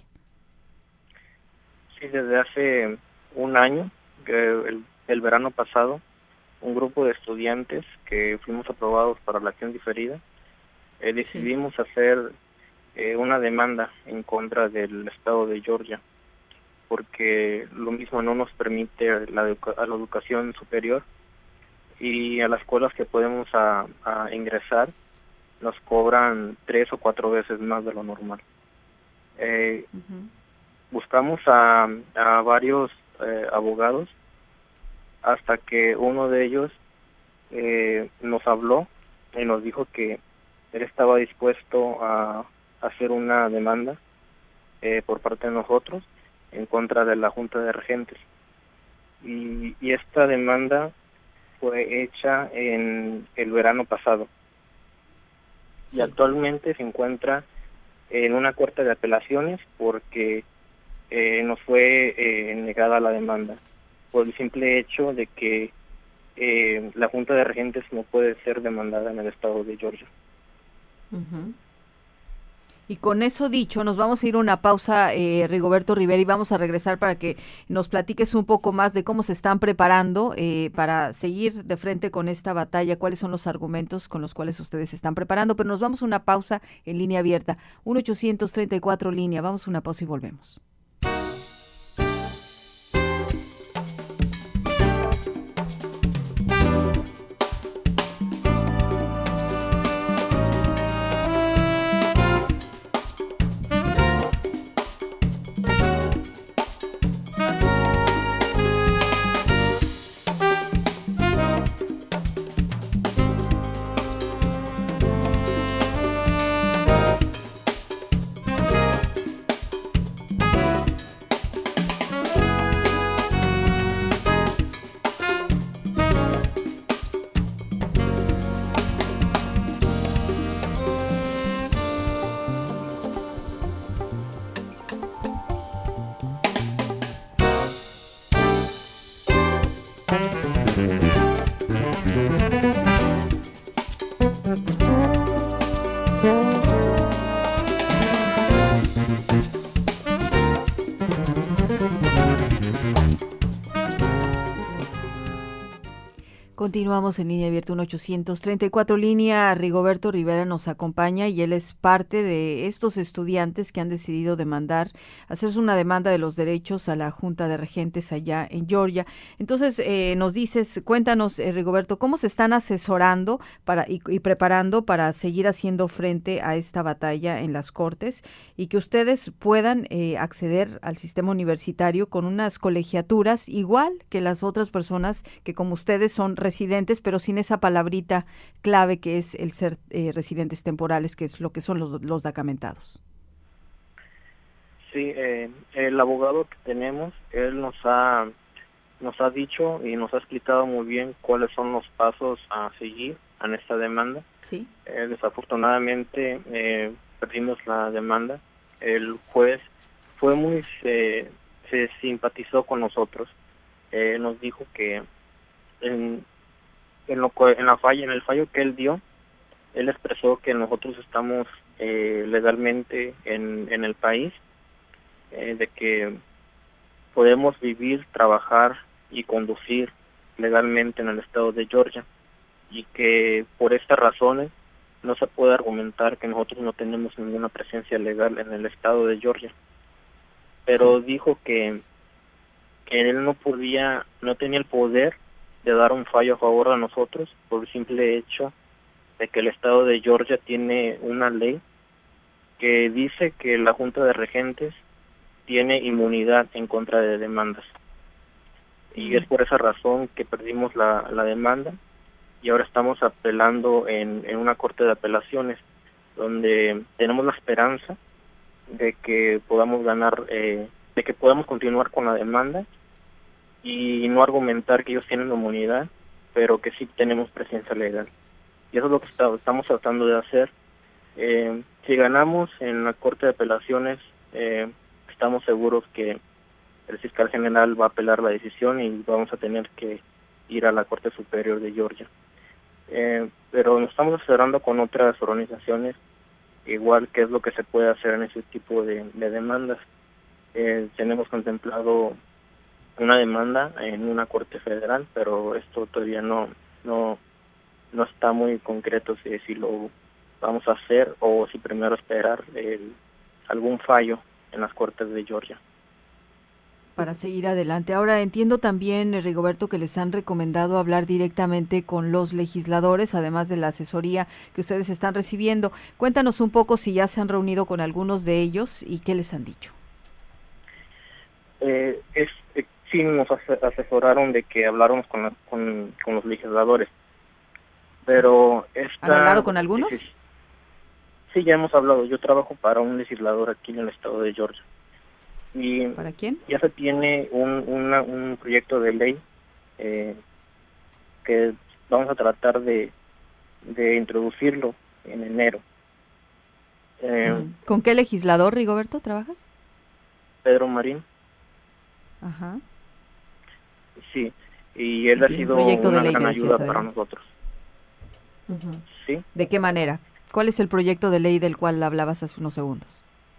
Sí, desde hace un año, el, el verano pasado, un grupo de estudiantes que fuimos aprobados para la acción diferida, eh, decidimos sí. hacer eh, una demanda en contra del estado de Georgia, porque lo mismo no nos permite la, educa- a la educación superior y a las escuelas que podemos a, a ingresar nos cobran tres o cuatro veces más de lo normal. Eh, uh-huh. Buscamos a, a varios eh, abogados hasta que uno de ellos eh, nos habló y nos dijo que él estaba dispuesto a hacer una demanda eh, por parte de nosotros en contra de la Junta de Regentes. Y, y esta demanda fue hecha en el verano pasado. Sí. Y actualmente se encuentra en una corte de apelaciones porque eh, nos fue eh, negada la demanda por el simple hecho de que eh, la Junta de Regentes no puede ser demandada en el estado de Georgia. Uh-huh. Y con eso dicho, nos vamos a ir a una pausa, eh, Rigoberto Rivera, y vamos a regresar para que nos platiques un poco más de cómo se están preparando eh, para seguir de frente con esta batalla, cuáles son los argumentos con los cuales ustedes se están preparando, pero nos vamos a una pausa en línea abierta, uno ochocientos treinta y cuatro línea, vamos a una pausa y volvemos. Continuamos en línea abierta, uno ochocientos treinta y cuatro línea. Rigoberto Rivera nos acompaña y él es parte de estos estudiantes que han decidido demandar, hacerse una demanda de los derechos a la Junta de Regentes allá en Georgia. Entonces, eh, nos dices, cuéntanos, eh, Rigoberto, ¿cómo se están asesorando para y, y preparando para seguir haciendo frente a esta batalla en las Cortes y que ustedes puedan eh, acceder al sistema universitario con unas colegiaturas igual que las otras personas que como ustedes son residentes, pero sin esa palabrita clave que es el ser eh, residentes temporales, que es lo que son los, los dacamentados? Sí, eh, el abogado que tenemos, él nos ha nos ha dicho y nos ha explicado muy bien cuáles son los pasos a seguir en esta demanda. Sí. Eh, desafortunadamente eh, perdimos la demanda. El juez fue muy eh, se simpatizó con nosotros. Eh, nos dijo que en en lo en la falla en el fallo que él dio, él expresó que nosotros estamos eh, legalmente en en el país, eh, de que podemos vivir, trabajar y conducir legalmente en el estado de Georgia, y que por estas razones no se puede argumentar que nosotros no tenemos ninguna presencia legal en el estado de Georgia. Pero sí. Dijo que, que él no podía, no tenía el poder de dar un fallo a favor de nosotros por el simple hecho de que el estado de Georgia tiene una ley que dice que la Junta de Regentes tiene inmunidad en contra de demandas. Y mm. es por esa razón que perdimos la, la demanda, y ahora estamos apelando en, en una corte de apelaciones, donde tenemos la esperanza de que podamos ganar, eh, de que podamos continuar con la demanda y no argumentar que ellos tienen inmunidad, pero que sí tenemos presencia legal. Y eso es lo que está, estamos tratando de hacer. Eh, si ganamos en la corte de apelaciones, eh, estamos seguros que el fiscal general va a apelar la decisión y vamos a tener que ir a la Corte Superior de Georgia. Eh, pero nos estamos asesorando con otras organizaciones, igual que es lo que se puede hacer en ese tipo de, de demandas. Eh, tenemos contemplado una demanda en una corte federal, pero esto todavía no no no está muy concreto si, si lo vamos a hacer o si primero esperar el, algún fallo en las cortes de Georgia. Para seguir adelante. Ahora entiendo también, Rigoberto, que les han recomendado hablar directamente con los legisladores, además de la asesoría que ustedes están recibiendo. Cuéntanos un poco si ya se han reunido con algunos de ellos y qué les han dicho. Eh, es, eh, sí nos asesoraron de que habláramos con, la, con, con los legisladores. Pero esta, ¿Han hablado con algunos? Sí, sí, ya hemos hablado. Yo trabajo para un legislador aquí en el estado de Georgia. Y ¿Para quién? Ya se tiene un, una, un proyecto de ley eh, que vamos a tratar de, de introducirlo en enero. Eh, ¿Con qué legislador, Rigoberto, trabajas? Pedro Marín. Ajá. Sí, y él y ha tiene sido un proyecto una de ley, gran me ayuda decías, para adelante. nosotros. Uh-huh. ¿Sí? ¿De qué manera? ¿Cuál es el proyecto de ley del cual hablabas hace unos segundos?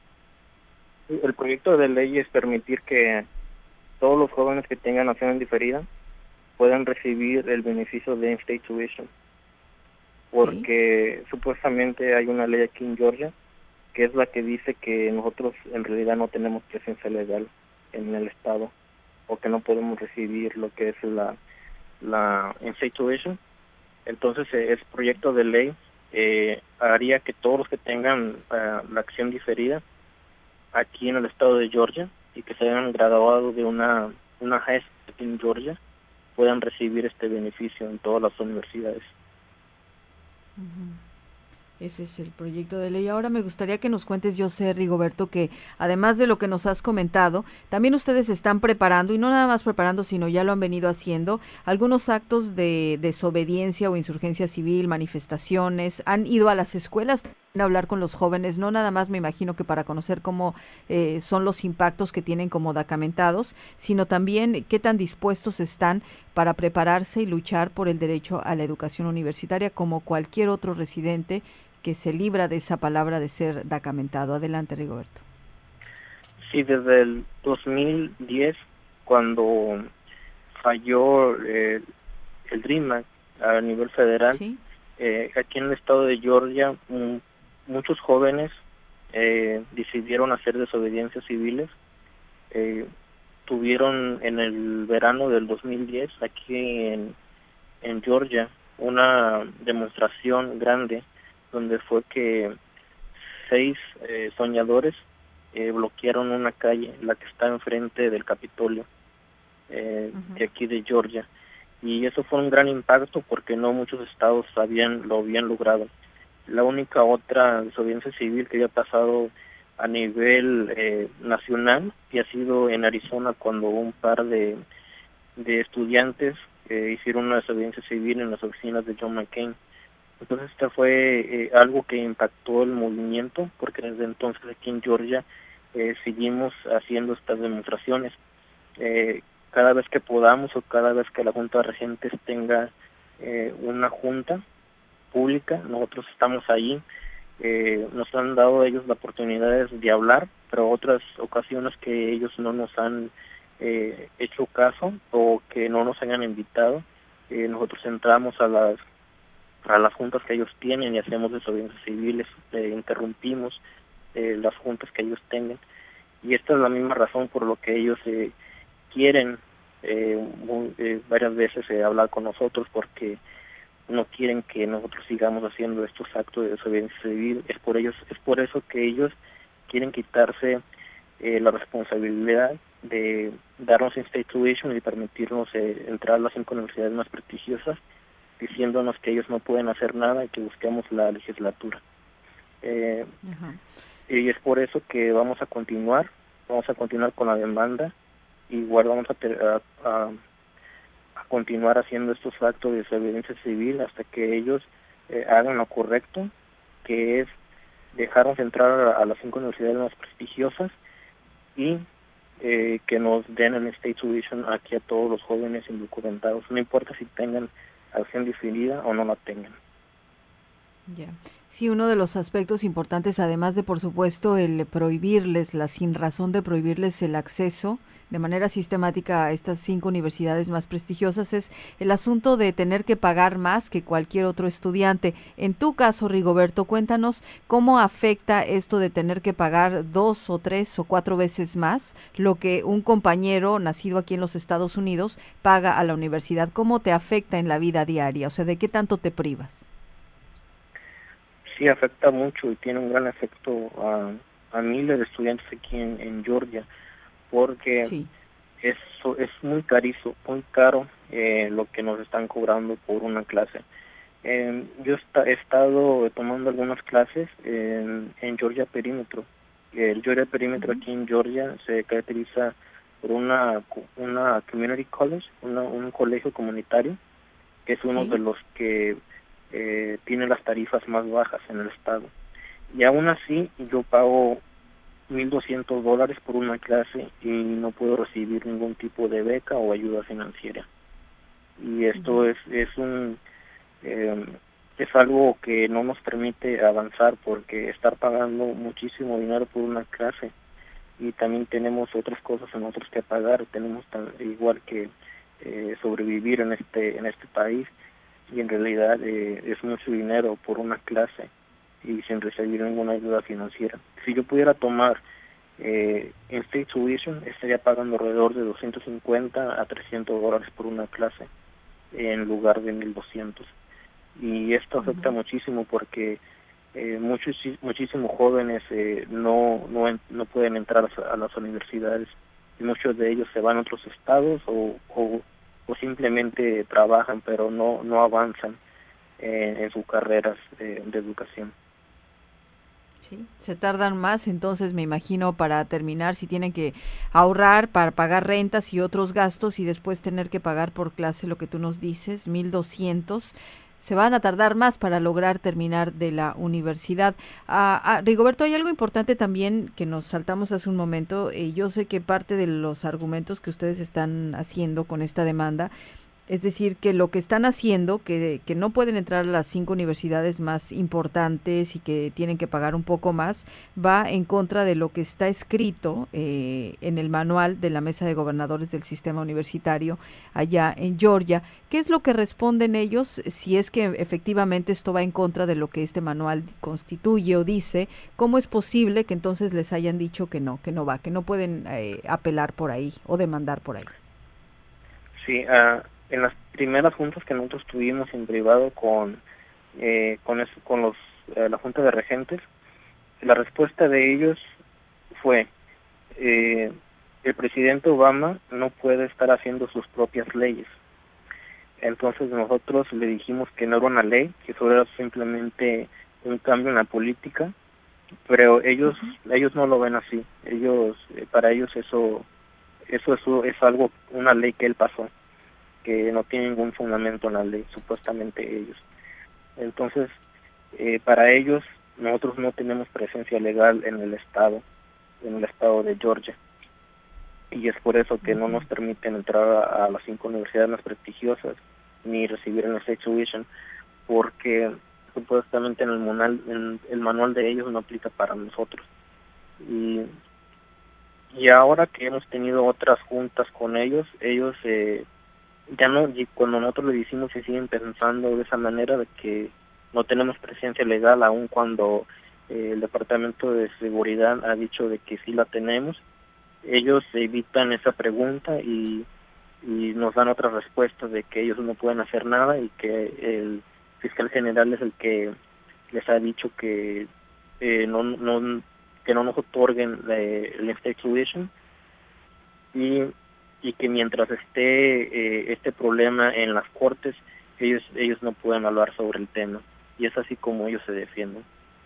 El proyecto de ley es permitir que todos los jóvenes que tengan nación diferida puedan recibir el beneficio de in-state tuition. Porque ¿Sí? supuestamente hay una ley aquí en Georgia que es la que dice que nosotros en realidad no tenemos presencia legal en el estado o que no podemos recibir lo que es la, la in-state tuition. Entonces, eh, ese proyecto de ley eh, haría que todos los que tengan uh, la acción diferida aquí en el estado de Georgia y que se hayan graduado de una, una high school aquí en Georgia puedan recibir este beneficio en todas las universidades. Uh-huh. Ese es el proyecto de ley. Ahora me gustaría que nos cuentes, yo sé, Rigoberto, que además de lo que nos has comentado, también ustedes están preparando, y no nada más preparando, sino ya lo han venido haciendo, algunos actos de desobediencia o insurgencia civil, manifestaciones. Han ido a las escuelas a hablar con los jóvenes, no nada más me imagino que para conocer cómo eh, son los impactos que tienen como documentados, sino también qué tan dispuestos están para prepararse y luchar por el derecho a la educación universitaria como cualquier otro residente que se libra de esa palabra de ser documentado. Adelante, Rigoberto. Sí, desde el dos mil diez, cuando falló eh, el DREAM Act a nivel federal, ¿sí? eh, aquí en el estado de Georgia, m- muchos jóvenes eh, decidieron hacer desobediencias civiles. Eh, tuvieron en el verano del dos mil diez, aquí en, en Georgia, una demostración grande donde fue que seis eh, soñadores eh, bloquearon una calle, la que está enfrente del Capitolio eh, uh-huh. de aquí de Georgia, y eso fue un gran impacto porque no muchos estados habían lo habían logrado. La única otra desobediencia civil que había pasado a nivel eh, nacional y ha sido en Arizona, cuando un par de, de estudiantes eh, hicieron una desobediencia civil en las oficinas de John McCain. Entonces este fue eh, algo que impactó el movimiento, porque desde entonces aquí en Georgia eh, seguimos haciendo estas demostraciones. Eh, cada vez que podamos o cada vez que la Junta de Regentes tenga eh, una junta pública, nosotros estamos ahí. Eh, nos han dado ellos la oportunidad de hablar, pero otras ocasiones que ellos no nos han eh, hecho caso o que no nos hayan invitado, eh, nosotros entramos a las a las juntas que ellos tienen y hacemos desobediencias civiles, eh, interrumpimos eh, las juntas que ellos tengan, y esta es la misma razón por lo que ellos eh, quieren eh, muy, eh, varias veces eh, hablar con nosotros, porque no quieren que nosotros sigamos haciendo estos actos de desobediencia civil. Es por ellos, es por eso que ellos quieren quitarse eh, la responsabilidad de darnos in-state tuition y permitirnos eh, entrar a las cinco universidades más prestigiosas, diciéndonos que ellos no pueden hacer nada y que busquemos la legislatura. Eh, uh-huh. Y es por eso que vamos a continuar, vamos a continuar con la demanda, igual vamos a, ter- a, a a continuar haciendo estos actos de desobediencia civil hasta que ellos eh, hagan lo correcto, que es dejarnos entrar a, a las cinco universidades más prestigiosas y eh, que nos den el state tuition aquí a todos los jóvenes indocumentados, no importa si tengan acción diferida o no la tengan. Ya. Yeah. Sí, uno de los aspectos importantes, además de, por supuesto, el prohibirles, la sin razón de prohibirles el acceso de manera sistemática a estas cinco universidades más prestigiosas, es el asunto de tener que pagar más que cualquier otro estudiante. En tu caso, Rigoberto, cuéntanos cómo afecta esto de tener que pagar dos o tres o cuatro veces más lo que un compañero nacido aquí en los Estados Unidos paga a la universidad. ¿Cómo te afecta en la vida diaria? O sea, ¿de qué tanto te privas? Sí, afecta mucho y tiene un gran efecto a, a miles de estudiantes aquí en, en Georgia, porque sí. eso es muy carizo, muy caro eh, lo que nos están cobrando por una clase. Eh, yo está, he estado tomando algunas clases en, en Georgia Perímetro. El Georgia Perímetro uh-huh. aquí en Georgia se caracteriza por una una community college, una, un colegio comunitario, que es uno sí. de los que eh, tiene las tarifas más bajas en el estado. Y aún así yo pago mil doscientos dólares por una clase y no puedo recibir ningún tipo de beca o ayuda financiera. Y esto uh-huh. es es un eh, es algo que no nos permite avanzar, porque estar pagando muchísimo dinero por una clase, y también tenemos otras cosas en nosotros que pagar, tenemos tan, igual que eh, sobrevivir en este en este país, y en realidad eh, es mucho dinero por una clase y sin recibir ninguna ayuda financiera. Si yo pudiera tomar eh, en State Tuition, estaría pagando alrededor de doscientos cincuenta a trescientos dólares por una clase en lugar de mil doscientos. Y esto afecta uh-huh. muchísimo porque eh, muchos muchísimos jóvenes eh, no, no no pueden entrar a, a las universidades, y muchos de ellos se van a otros estados o, o, o simplemente trabajan, pero no no avanzan eh, en sus carreras eh, de educación. Sí, se tardan más, entonces me imagino, para terminar, si tienen que ahorrar para pagar rentas y otros gastos y después tener que pagar por clase lo que tú nos dices, mil doscientos, se van a tardar más para lograr terminar de la universidad. Ah, ah, Rigoberto, hay algo importante también que nos saltamos hace un momento. Eh, yo sé que parte de los argumentos que ustedes están haciendo con esta demanda, es decir, que lo que están haciendo, que, que no pueden entrar a las cinco universidades más importantes y que tienen que pagar un poco más, va en contra de lo que está escrito eh, en el manual de la Mesa de Gobernadores del Sistema Universitario allá en Georgia. ¿Qué es lo que responden ellos si es que efectivamente esto va en contra de lo que este manual constituye o dice? ¿Cómo es posible que entonces les hayan dicho que no, que no va, que no pueden eh, apelar por ahí o demandar por ahí? Sí, uh... en las primeras juntas que nosotros tuvimos en privado con eh, con, eso, con los eh, la junta de regentes, la respuesta de ellos fue eh, el presidente Obama no puede estar haciendo sus propias leyes. Entonces nosotros le dijimos que no era una ley, que eso era simplemente un cambio en la política, pero ellos uh-huh. ellos no lo ven así. Ellos eh, para ellos eso eso eso es algo, una ley que él pasó, que no tiene ningún fundamento en la ley, supuestamente ellos. Entonces, eh, para ellos, nosotros no tenemos presencia legal en el estado, en el estado de Georgia. Y es por eso que no nos permiten entrar a, a las cinco universidades más prestigiosas, ni recibir el State Tuition, porque supuestamente en el manual, en el manual de ellos no aplica para nosotros. Y, y ahora que hemos tenido otras juntas con ellos, ellos... Eh, ya no, y cuando nosotros le decimos y siguen pensando de esa manera, de que no tenemos presencia legal, aun cuando eh, el Departamento de Seguridad ha dicho de que sí la tenemos, ellos evitan esa pregunta y, y nos dan otra respuesta de que ellos no pueden hacer nada y que el fiscal general es el que les ha dicho que eh, no, no que no nos otorguen eh, el State Tuition, y y que mientras esté eh, este problema en las cortes, ellos ellos no pueden hablar sobre el tema, y es así como ellos se defienden.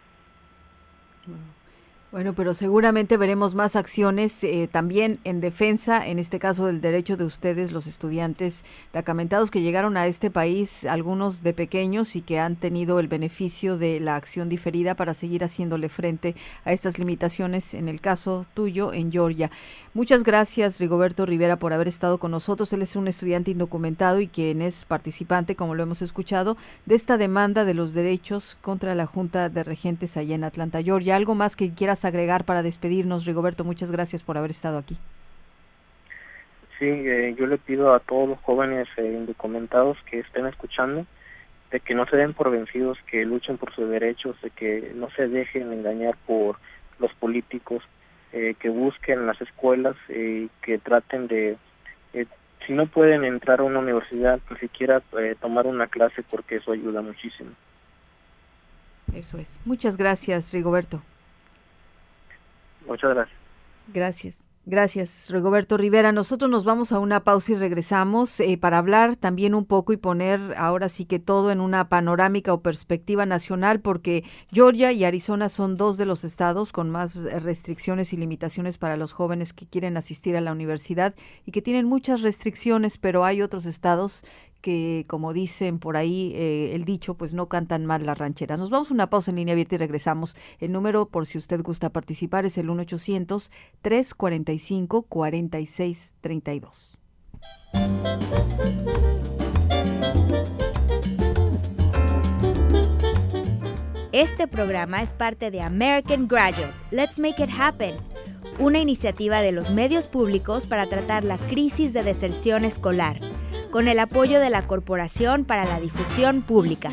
Bueno, pero seguramente veremos más acciones eh, también en defensa, en este caso del derecho de ustedes, los estudiantes dacamentados que llegaron a este país, algunos de pequeños, y que han tenido el beneficio de la acción diferida para seguir haciéndole frente a estas limitaciones, en el caso tuyo en Georgia. Muchas gracias, Rigoberto Rivera, por haber estado con nosotros. Él es un estudiante indocumentado y quien es participante, como lo hemos escuchado, de esta demanda de los derechos contra la Junta de Regentes allá en Atlanta, Georgia. ¿Algo más que quieras agregar para despedirnos, Rigoberto? Muchas gracias por haber estado aquí. Sí, eh, yo le pido a todos los jóvenes eh, indocumentados que estén escuchando, de que no se den por vencidos, que luchen por sus derechos, de que no se dejen engañar por los políticos, eh, que busquen las escuelas, eh, que traten de, eh, si no pueden entrar a una universidad, ni siquiera eh, tomar una clase, porque eso ayuda muchísimo. Eso es. Muchas gracias, Rigoberto. Muchas gracias. Gracias. Gracias, Rigoberto Rivera. Nosotros nos vamos a una pausa y regresamos eh, para hablar también un poco y poner ahora sí que todo en una panorámica o perspectiva nacional, porque Georgia y Arizona son dos de los estados con más restricciones y limitaciones para los jóvenes que quieren asistir a la universidad y que tienen muchas restricciones, pero hay otros estados que, como dicen por ahí eh, el dicho, pues no cantan mal las rancheras. Nos vamos a una pausa en línea abierta y regresamos. El número, por si usted gusta participar, es el uno ochocientos, tres cuarenta y cinco, cuarenta y seis treinta y dos. Este programa es parte de American Graduate. Let's make it happen. Una iniciativa de los medios públicos para tratar la crisis de deserción escolar, con el apoyo de la Corporación para la Difusión Pública.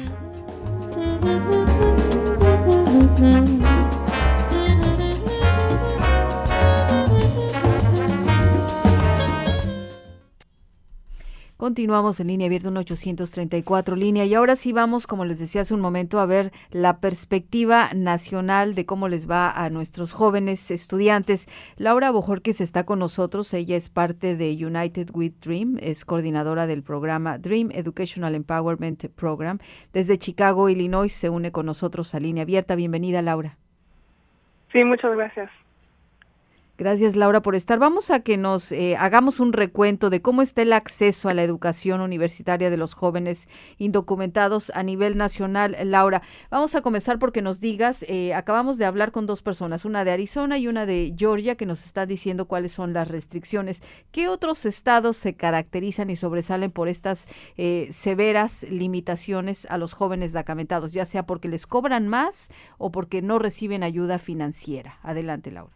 Continuamos en línea abierta uno ochocientos treinta y cuatro línea y ahora sí vamos, como les decía hace un momento, a ver la perspectiva nacional de cómo les va a nuestros jóvenes estudiantes. Laura Bojorquez está con nosotros, ella es parte de United with Dream, es coordinadora del programa Dream Educational Empowerment Program. Desde Chicago, Illinois, se une con nosotros a línea abierta. Bienvenida, Laura. Sí, muchas gracias. Gracias, Laura, por estar. Vamos a que nos eh, hagamos un recuento de cómo está el acceso a la educación universitaria de los jóvenes indocumentados a nivel nacional. Laura, vamos a comenzar porque nos digas, eh, acabamos de hablar con dos personas, una de Arizona y una de Georgia, que nos está diciendo cuáles son las restricciones. ¿Qué otros estados se caracterizan y sobresalen por estas eh, severas limitaciones a los jóvenes documentados, ya sea porque les cobran más o porque no reciben ayuda financiera? Adelante, Laura.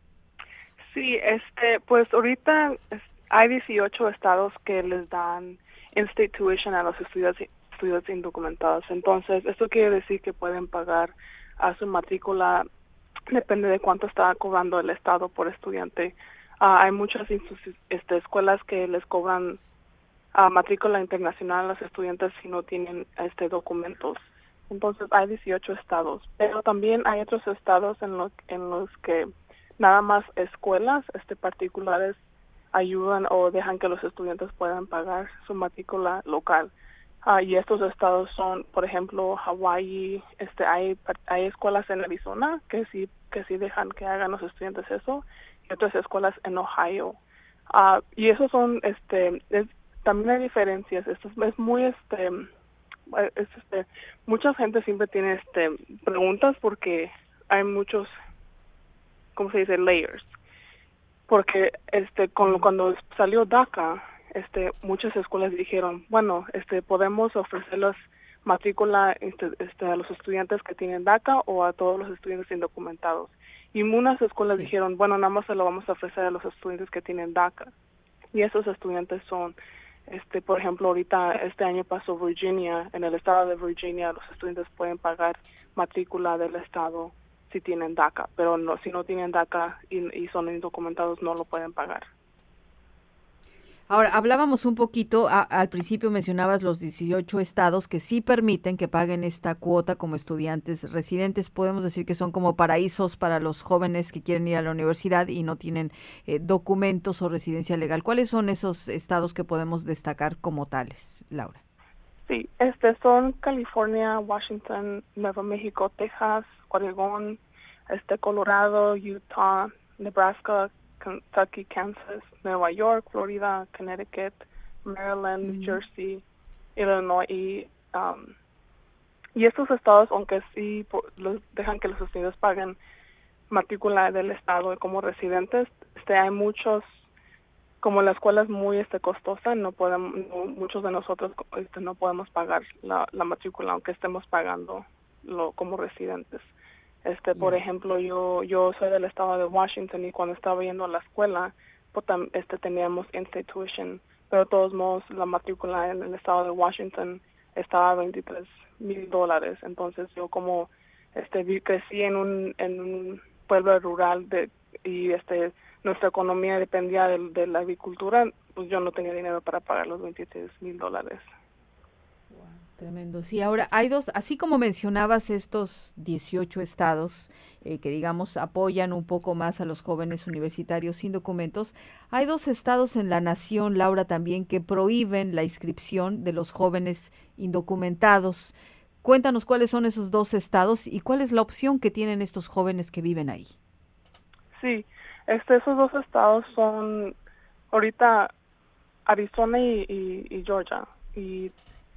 Sí, este, pues ahorita hay dieciocho estados que les dan in-state tuition a los estudiantes, estudiantes indocumentados. Entonces, esto quiere decir que pueden pagar a su matrícula, depende de cuánto está cobrando el estado por estudiante. Uh, hay muchas este, escuelas que les cobran uh, matrícula internacional a los estudiantes si no tienen este documentos. Entonces, hay dieciocho estados, pero también hay otros estados en los en los que nada más escuelas este particulares ayudan o dejan que los estudiantes puedan pagar su matrícula local. Uh, y estos estados son, por ejemplo, Hawaii, este hay hay escuelas en Arizona que sí que sí dejan que hagan los estudiantes eso, y otras escuelas en Ohio. Uh, y esos son este es, también hay diferencias. Esto es, es muy este es, este mucha gente siempre tiene este preguntas porque hay muchos, ¿cómo se dice? Layers. Porque este con, cuando salió DACA, este muchas escuelas dijeron, bueno, este podemos ofrecerles matrícula este, este a los estudiantes que tienen DACA o a todos los estudiantes indocumentados. Y unas escuelas sí. dijeron, bueno, nada más se lo vamos a ofrecer a los estudiantes que tienen DACA. Y esos estudiantes son este por ejemplo, ahorita este año pasó Virginia, en el estado de Virginia los estudiantes pueden pagar matrícula del estado si tienen DACA, pero no si no tienen DACA y, y son indocumentados no lo pueden pagar. Ahora, hablábamos un poquito, a, al principio mencionabas los dieciocho estados que sí permiten que paguen esta cuota como estudiantes residentes. Podemos decir que son como paraísos para los jóvenes que quieren ir a la universidad y no tienen eh, documentos o residencia legal. ¿Cuáles son esos estados que podemos destacar como tales, Laura? Sí, este son California, Washington, Nuevo México, Texas, Oregón, este Colorado, Utah, Nebraska, Kentucky, Kansas, Nueva York, Florida, Connecticut, Maryland, mm-hmm. New Jersey, Illinois y um, y estos estados, aunque sí por, los dejan que los estudiantes paguen matrícula del estado como residentes, este hay muchos, como la escuela es muy este costosa, no podemos no, muchos de nosotros este, no podemos pagar la, la matrícula aunque estemos pagando lo como residentes. Este, por ejemplo, yo yo soy del estado de Washington y cuando estaba yendo a la escuela, pues, este teníamos in-state tuition, pero de todos modos la matrícula en el estado de Washington estaba a veintitrés mil dólares. Entonces yo como este vi, crecí en un en un pueblo rural de y este nuestra economía dependía de, de la agricultura, pues yo no tenía dinero para pagar los veintitrés mil dólares. Tremendo. Sí, ahora hay dos, así como mencionabas estos dieciocho estados eh, que digamos apoyan un poco más a los jóvenes universitarios sin documentos. Hay dos estados en la nación, Laura, también que prohíben la inscripción de los jóvenes indocumentados. Cuéntanos cuáles son esos dos estados y cuál es la opción que tienen estos jóvenes que viven ahí. Sí, este, esos dos estados son ahorita Arizona y, y, y Georgia. Y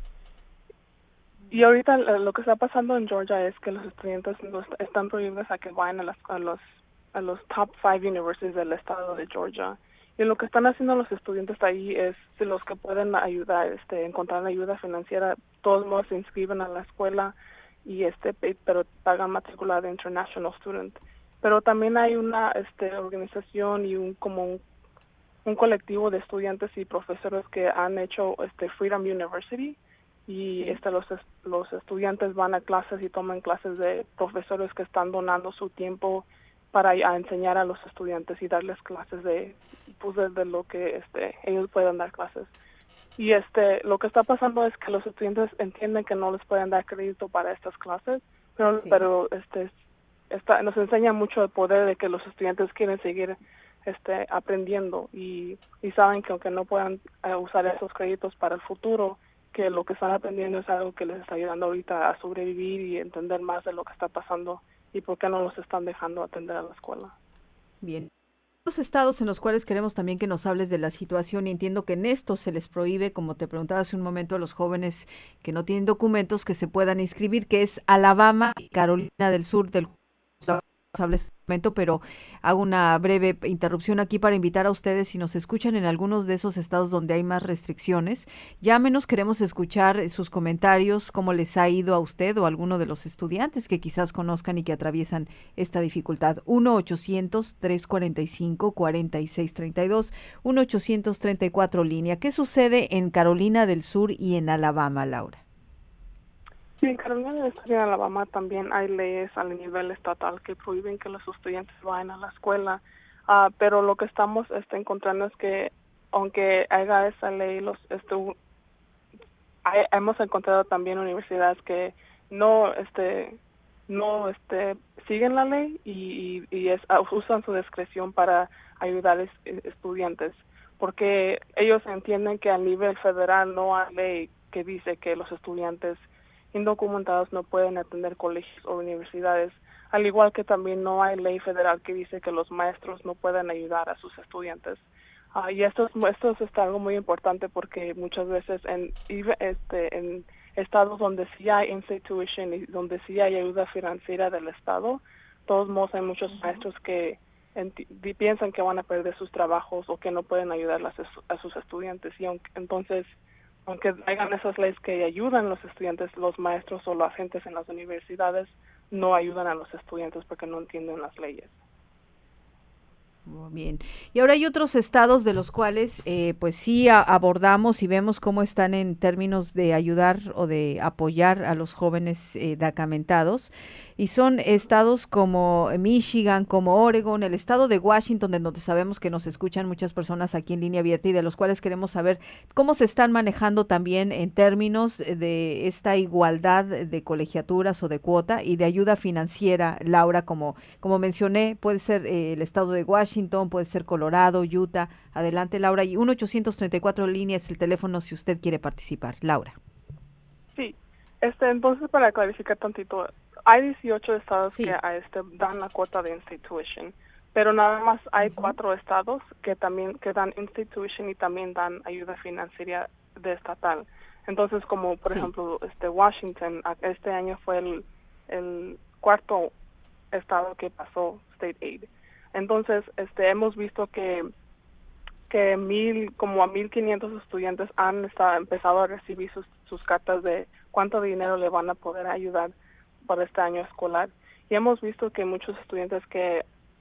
Y ahorita lo que está pasando en Georgia es que los estudiantes no est- están prohibidos a que vayan a, las, a los a los top five universities del estado de Georgia. Y lo que están haciendo los estudiantes ahí es, si los que pueden ayudar, este, encontrar ayuda financiera, todos modos se inscriben a la escuela y este, pero pagan matrícula de International Student. Pero también hay una este, organización y un como un, un colectivo de estudiantes y profesores que han hecho este Freedom University. Y sí. este, los los estudiantes van a clases y toman clases de profesores que están donando su tiempo para a enseñar a los estudiantes y darles clases de pues de, de lo que este ellos puedan dar clases. Y este lo que está pasando es que los estudiantes entienden que no les pueden dar crédito para estas clases, pero sí. pero este esta, nos enseña mucho el poder de que los estudiantes quieren seguir este aprendiendo y y saben que aunque no puedan uh, usar esos créditos para el futuro, que lo que están aprendiendo es algo que les está ayudando ahorita a sobrevivir y entender más de lo que está pasando y por qué no los están dejando atender a la escuela. Bien. Los estados en los cuales queremos también que nos hables de la situación, y entiendo que en estos se les prohíbe, como te preguntaba hace un momento, a los jóvenes que no tienen documentos que se puedan inscribir, que es Alabama y Carolina del Sur, del hables momento, pero hago una breve interrupción aquí para invitar a ustedes, si nos escuchan en algunos de esos estados donde hay más restricciones, llámenos, queremos escuchar sus comentarios, cómo les ha ido a usted o a alguno de los estudiantes que quizás conozcan y que atraviesan esta dificultad. uno ochocientos, trescientos cuarenta y cinco, cuarenta y seis treinta y dos, uno ochocientos treinta y cuatro línea. ¿Qué sucede en Carolina del Sur y en Alabama, Laura? Sí, en Carolina del Sur y en Alabama también hay leyes a nivel estatal que prohíben que los estudiantes vayan a la escuela, uh, pero lo que estamos este, encontrando es que aunque haya esa ley, los estu hay, hemos encontrado también universidades que no este no este siguen la ley y, y, y es, usan su discreción para ayudar a es, estudiantes, porque ellos entienden que a nivel federal no hay ley que dice que los estudiantes indocumentados no pueden atender colegios o universidades, al igual que también no hay ley federal que dice que los maestros no pueden ayudar a sus estudiantes. Uh, y esto es, esto es algo muy importante porque muchas veces en este en estados donde sí hay in-state tuition y donde sí hay ayuda financiera del estado, todos modos hay muchos uh-huh. maestros que piensan que van a perder sus trabajos o que no pueden ayudar a, a sus estudiantes. Y aunque, entonces aunque hagan esas leyes que ayudan a los estudiantes, los maestros o los agentes en las universidades no ayudan a los estudiantes porque no entienden las leyes. Muy bien. Y ahora hay otros estados de los cuales eh, pues sí a, abordamos y vemos cómo están en términos de ayudar o de apoyar a los jóvenes eh, documentados. Y son estados como Michigan, como Oregon, el estado de Washington, de donde sabemos que nos escuchan muchas personas aquí en Línea Abierta y de los cuales queremos saber cómo se están manejando también en términos de esta igualdad de colegiaturas o de cuota y de ayuda financiera. Laura, como, como mencioné, puede ser eh, el estado de Washington, puede ser Colorado, Utah. Adelante, Laura. Y uno ochocientos treinta y cuatro línea es el teléfono si usted quiere participar. Laura. Sí, este, entonces para clarificar tantito, hay dieciocho estados sí. que a este dan la cuota de in-state tuition, pero nada más hay uh-huh. cuatro estados que también que dan in-state tuition y también dan ayuda financiera de estatal. Entonces, como por sí. ejemplo, este Washington, este año fue el, el cuarto estado que pasó state aid. Entonces, este hemos visto que que mil como a mil quinientos estudiantes han estado, empezado a recibir sus sus cartas de cuánto dinero le van a poder ayudar para este año escolar, y hemos visto que muchos estudiantes que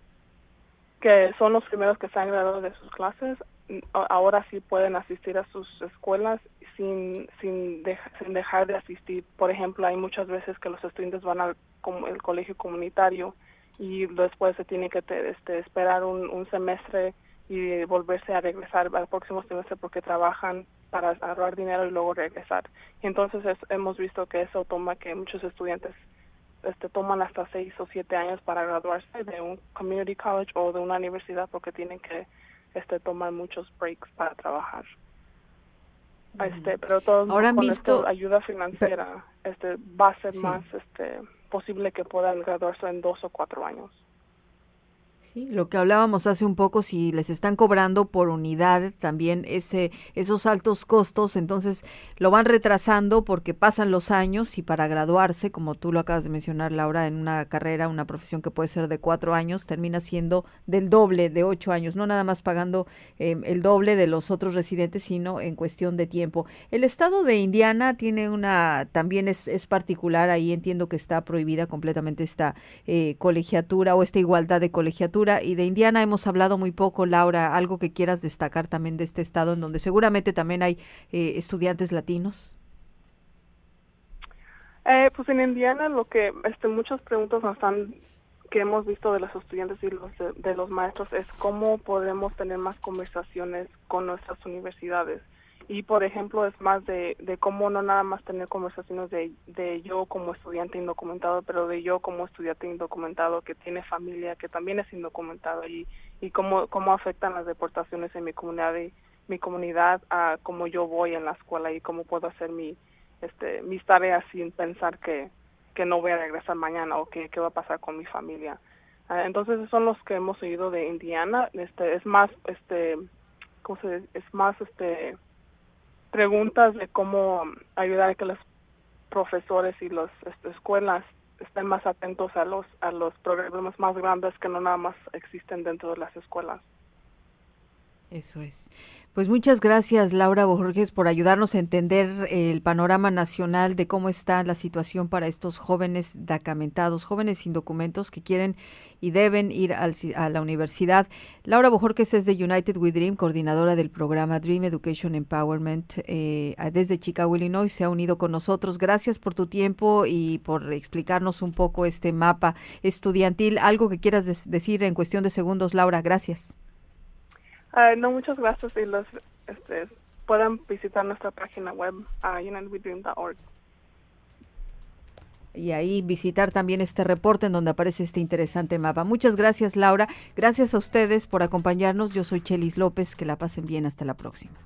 que son los primeros que se han graduado de sus clases ahora sí pueden asistir a sus escuelas sin sin, deja, sin dejar de asistir. Por ejemplo, hay muchas veces que los estudiantes van al como el colegio comunitario y después se tiene que te, este, esperar un, un semestre y volverse a regresar al próximo semestre porque trabajan para ahorrar dinero y luego regresar. Y entonces es, hemos visto que eso toma que muchos estudiantes este, toman hasta seis o siete años para graduarse de un community college o de una universidad porque tienen que este, tomar muchos breaks para trabajar. Este, pero todo Ahora han con visto esto, ayuda financiera este, va a ser sí. más este, posible que puedan graduarse en dos o cuatro años. Sí, lo que hablábamos hace un poco, si les están cobrando por unidad también ese esos altos costos, entonces lo van retrasando porque pasan los años y para graduarse, como tú lo acabas de mencionar, Laura, en una carrera, una profesión que puede ser de cuatro años, termina siendo del doble de ocho años, no nada más pagando eh, el doble de los otros residentes, sino en cuestión de tiempo. El estado de Indiana tiene una, también es, es particular, ahí entiendo que está prohibida completamente esta eh, colegiatura o esta igualdad de colegiatura. Y de Indiana hemos hablado muy poco, Laura, algo que quieras destacar también de este estado en donde seguramente también hay eh, estudiantes latinos. Eh, pues en Indiana lo que este, muchas preguntas nos están que hemos visto de los estudiantes y los de, de los maestros es cómo podemos tener más conversaciones con nuestras universidades. Y, por ejemplo, es más de, de cómo no nada más tener conversaciones de, de yo como estudiante indocumentado, pero de yo como estudiante indocumentado que tiene familia, que también es indocumentado, y, y cómo, cómo afectan las deportaciones en mi comunidad y mi comunidad a cómo yo voy en la escuela y cómo puedo hacer mi este mis tareas sin pensar que, que no voy a regresar mañana o que qué va a pasar con mi familia. Uh, entonces, esos son los que hemos oído de Indiana. Este es más, este ¿cómo se dice? Es más, este... preguntas de cómo ayudar a que los profesores y las este, escuelas estén más atentos a los a los problemas más grandes que no nada más existen dentro de las escuelas. Eso es. Pues muchas gracias, Laura Bojorges, por ayudarnos a entender el panorama nacional de cómo está la situación para estos jóvenes dacamentados, jóvenes sin documentos que quieren y deben ir al, a la universidad. Laura Bojorges es de United We Dream, coordinadora del programa Dream Education Empowerment eh, desde Chicago, Illinois. Se ha unido con nosotros. Gracias por tu tiempo y por explicarnos un poco este mapa estudiantil. Algo que quieras des- decir en cuestión de segundos, Laura. Gracias. Uh, no, muchas gracias y los este, puedan visitar nuestra página web uh, united we dream dot org. Y ahí visitar también este reporte en donde aparece este interesante mapa. Muchas gracias, Laura. Gracias a ustedes por acompañarnos. Yo soy Chelis López. Que la pasen bien. Hasta la próxima.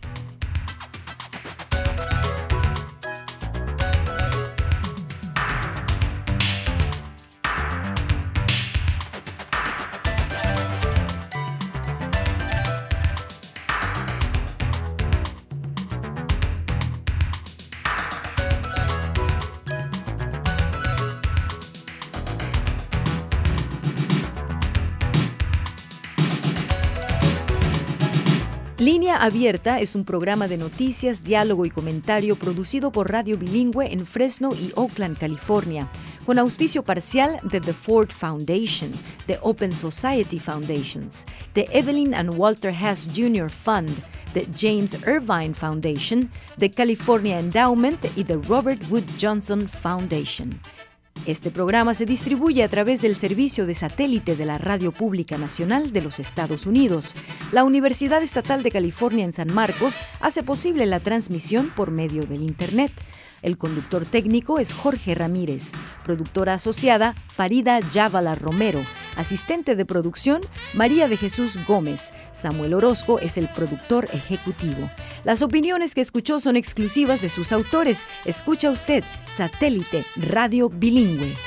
Línea Abierta es un programa de noticias, diálogo y comentario producido por Radio Bilingüe en Fresno y Oakland, California, con auspicio parcial de The Ford Foundation, The Open Society Foundations, The Evelyn and Walter Hess Junior Fund, The James Irvine Foundation, The California Endowment y The Robert Wood Johnson Foundation. Este programa se distribuye a través del servicio de satélite de la Radio Pública Nacional de los Estados Unidos. La Universidad Estatal de California en San Marcos hace posible la transmisión por medio del Internet. El conductor técnico es Jorge Ramírez, productora asociada Farida Yavala Romero, asistente de producción María de Jesús Gómez, Samuel Orozco es el productor ejecutivo. Las opiniones que escuchó son exclusivas de sus autores. Escucha usted Satélite Radio Bilingüe.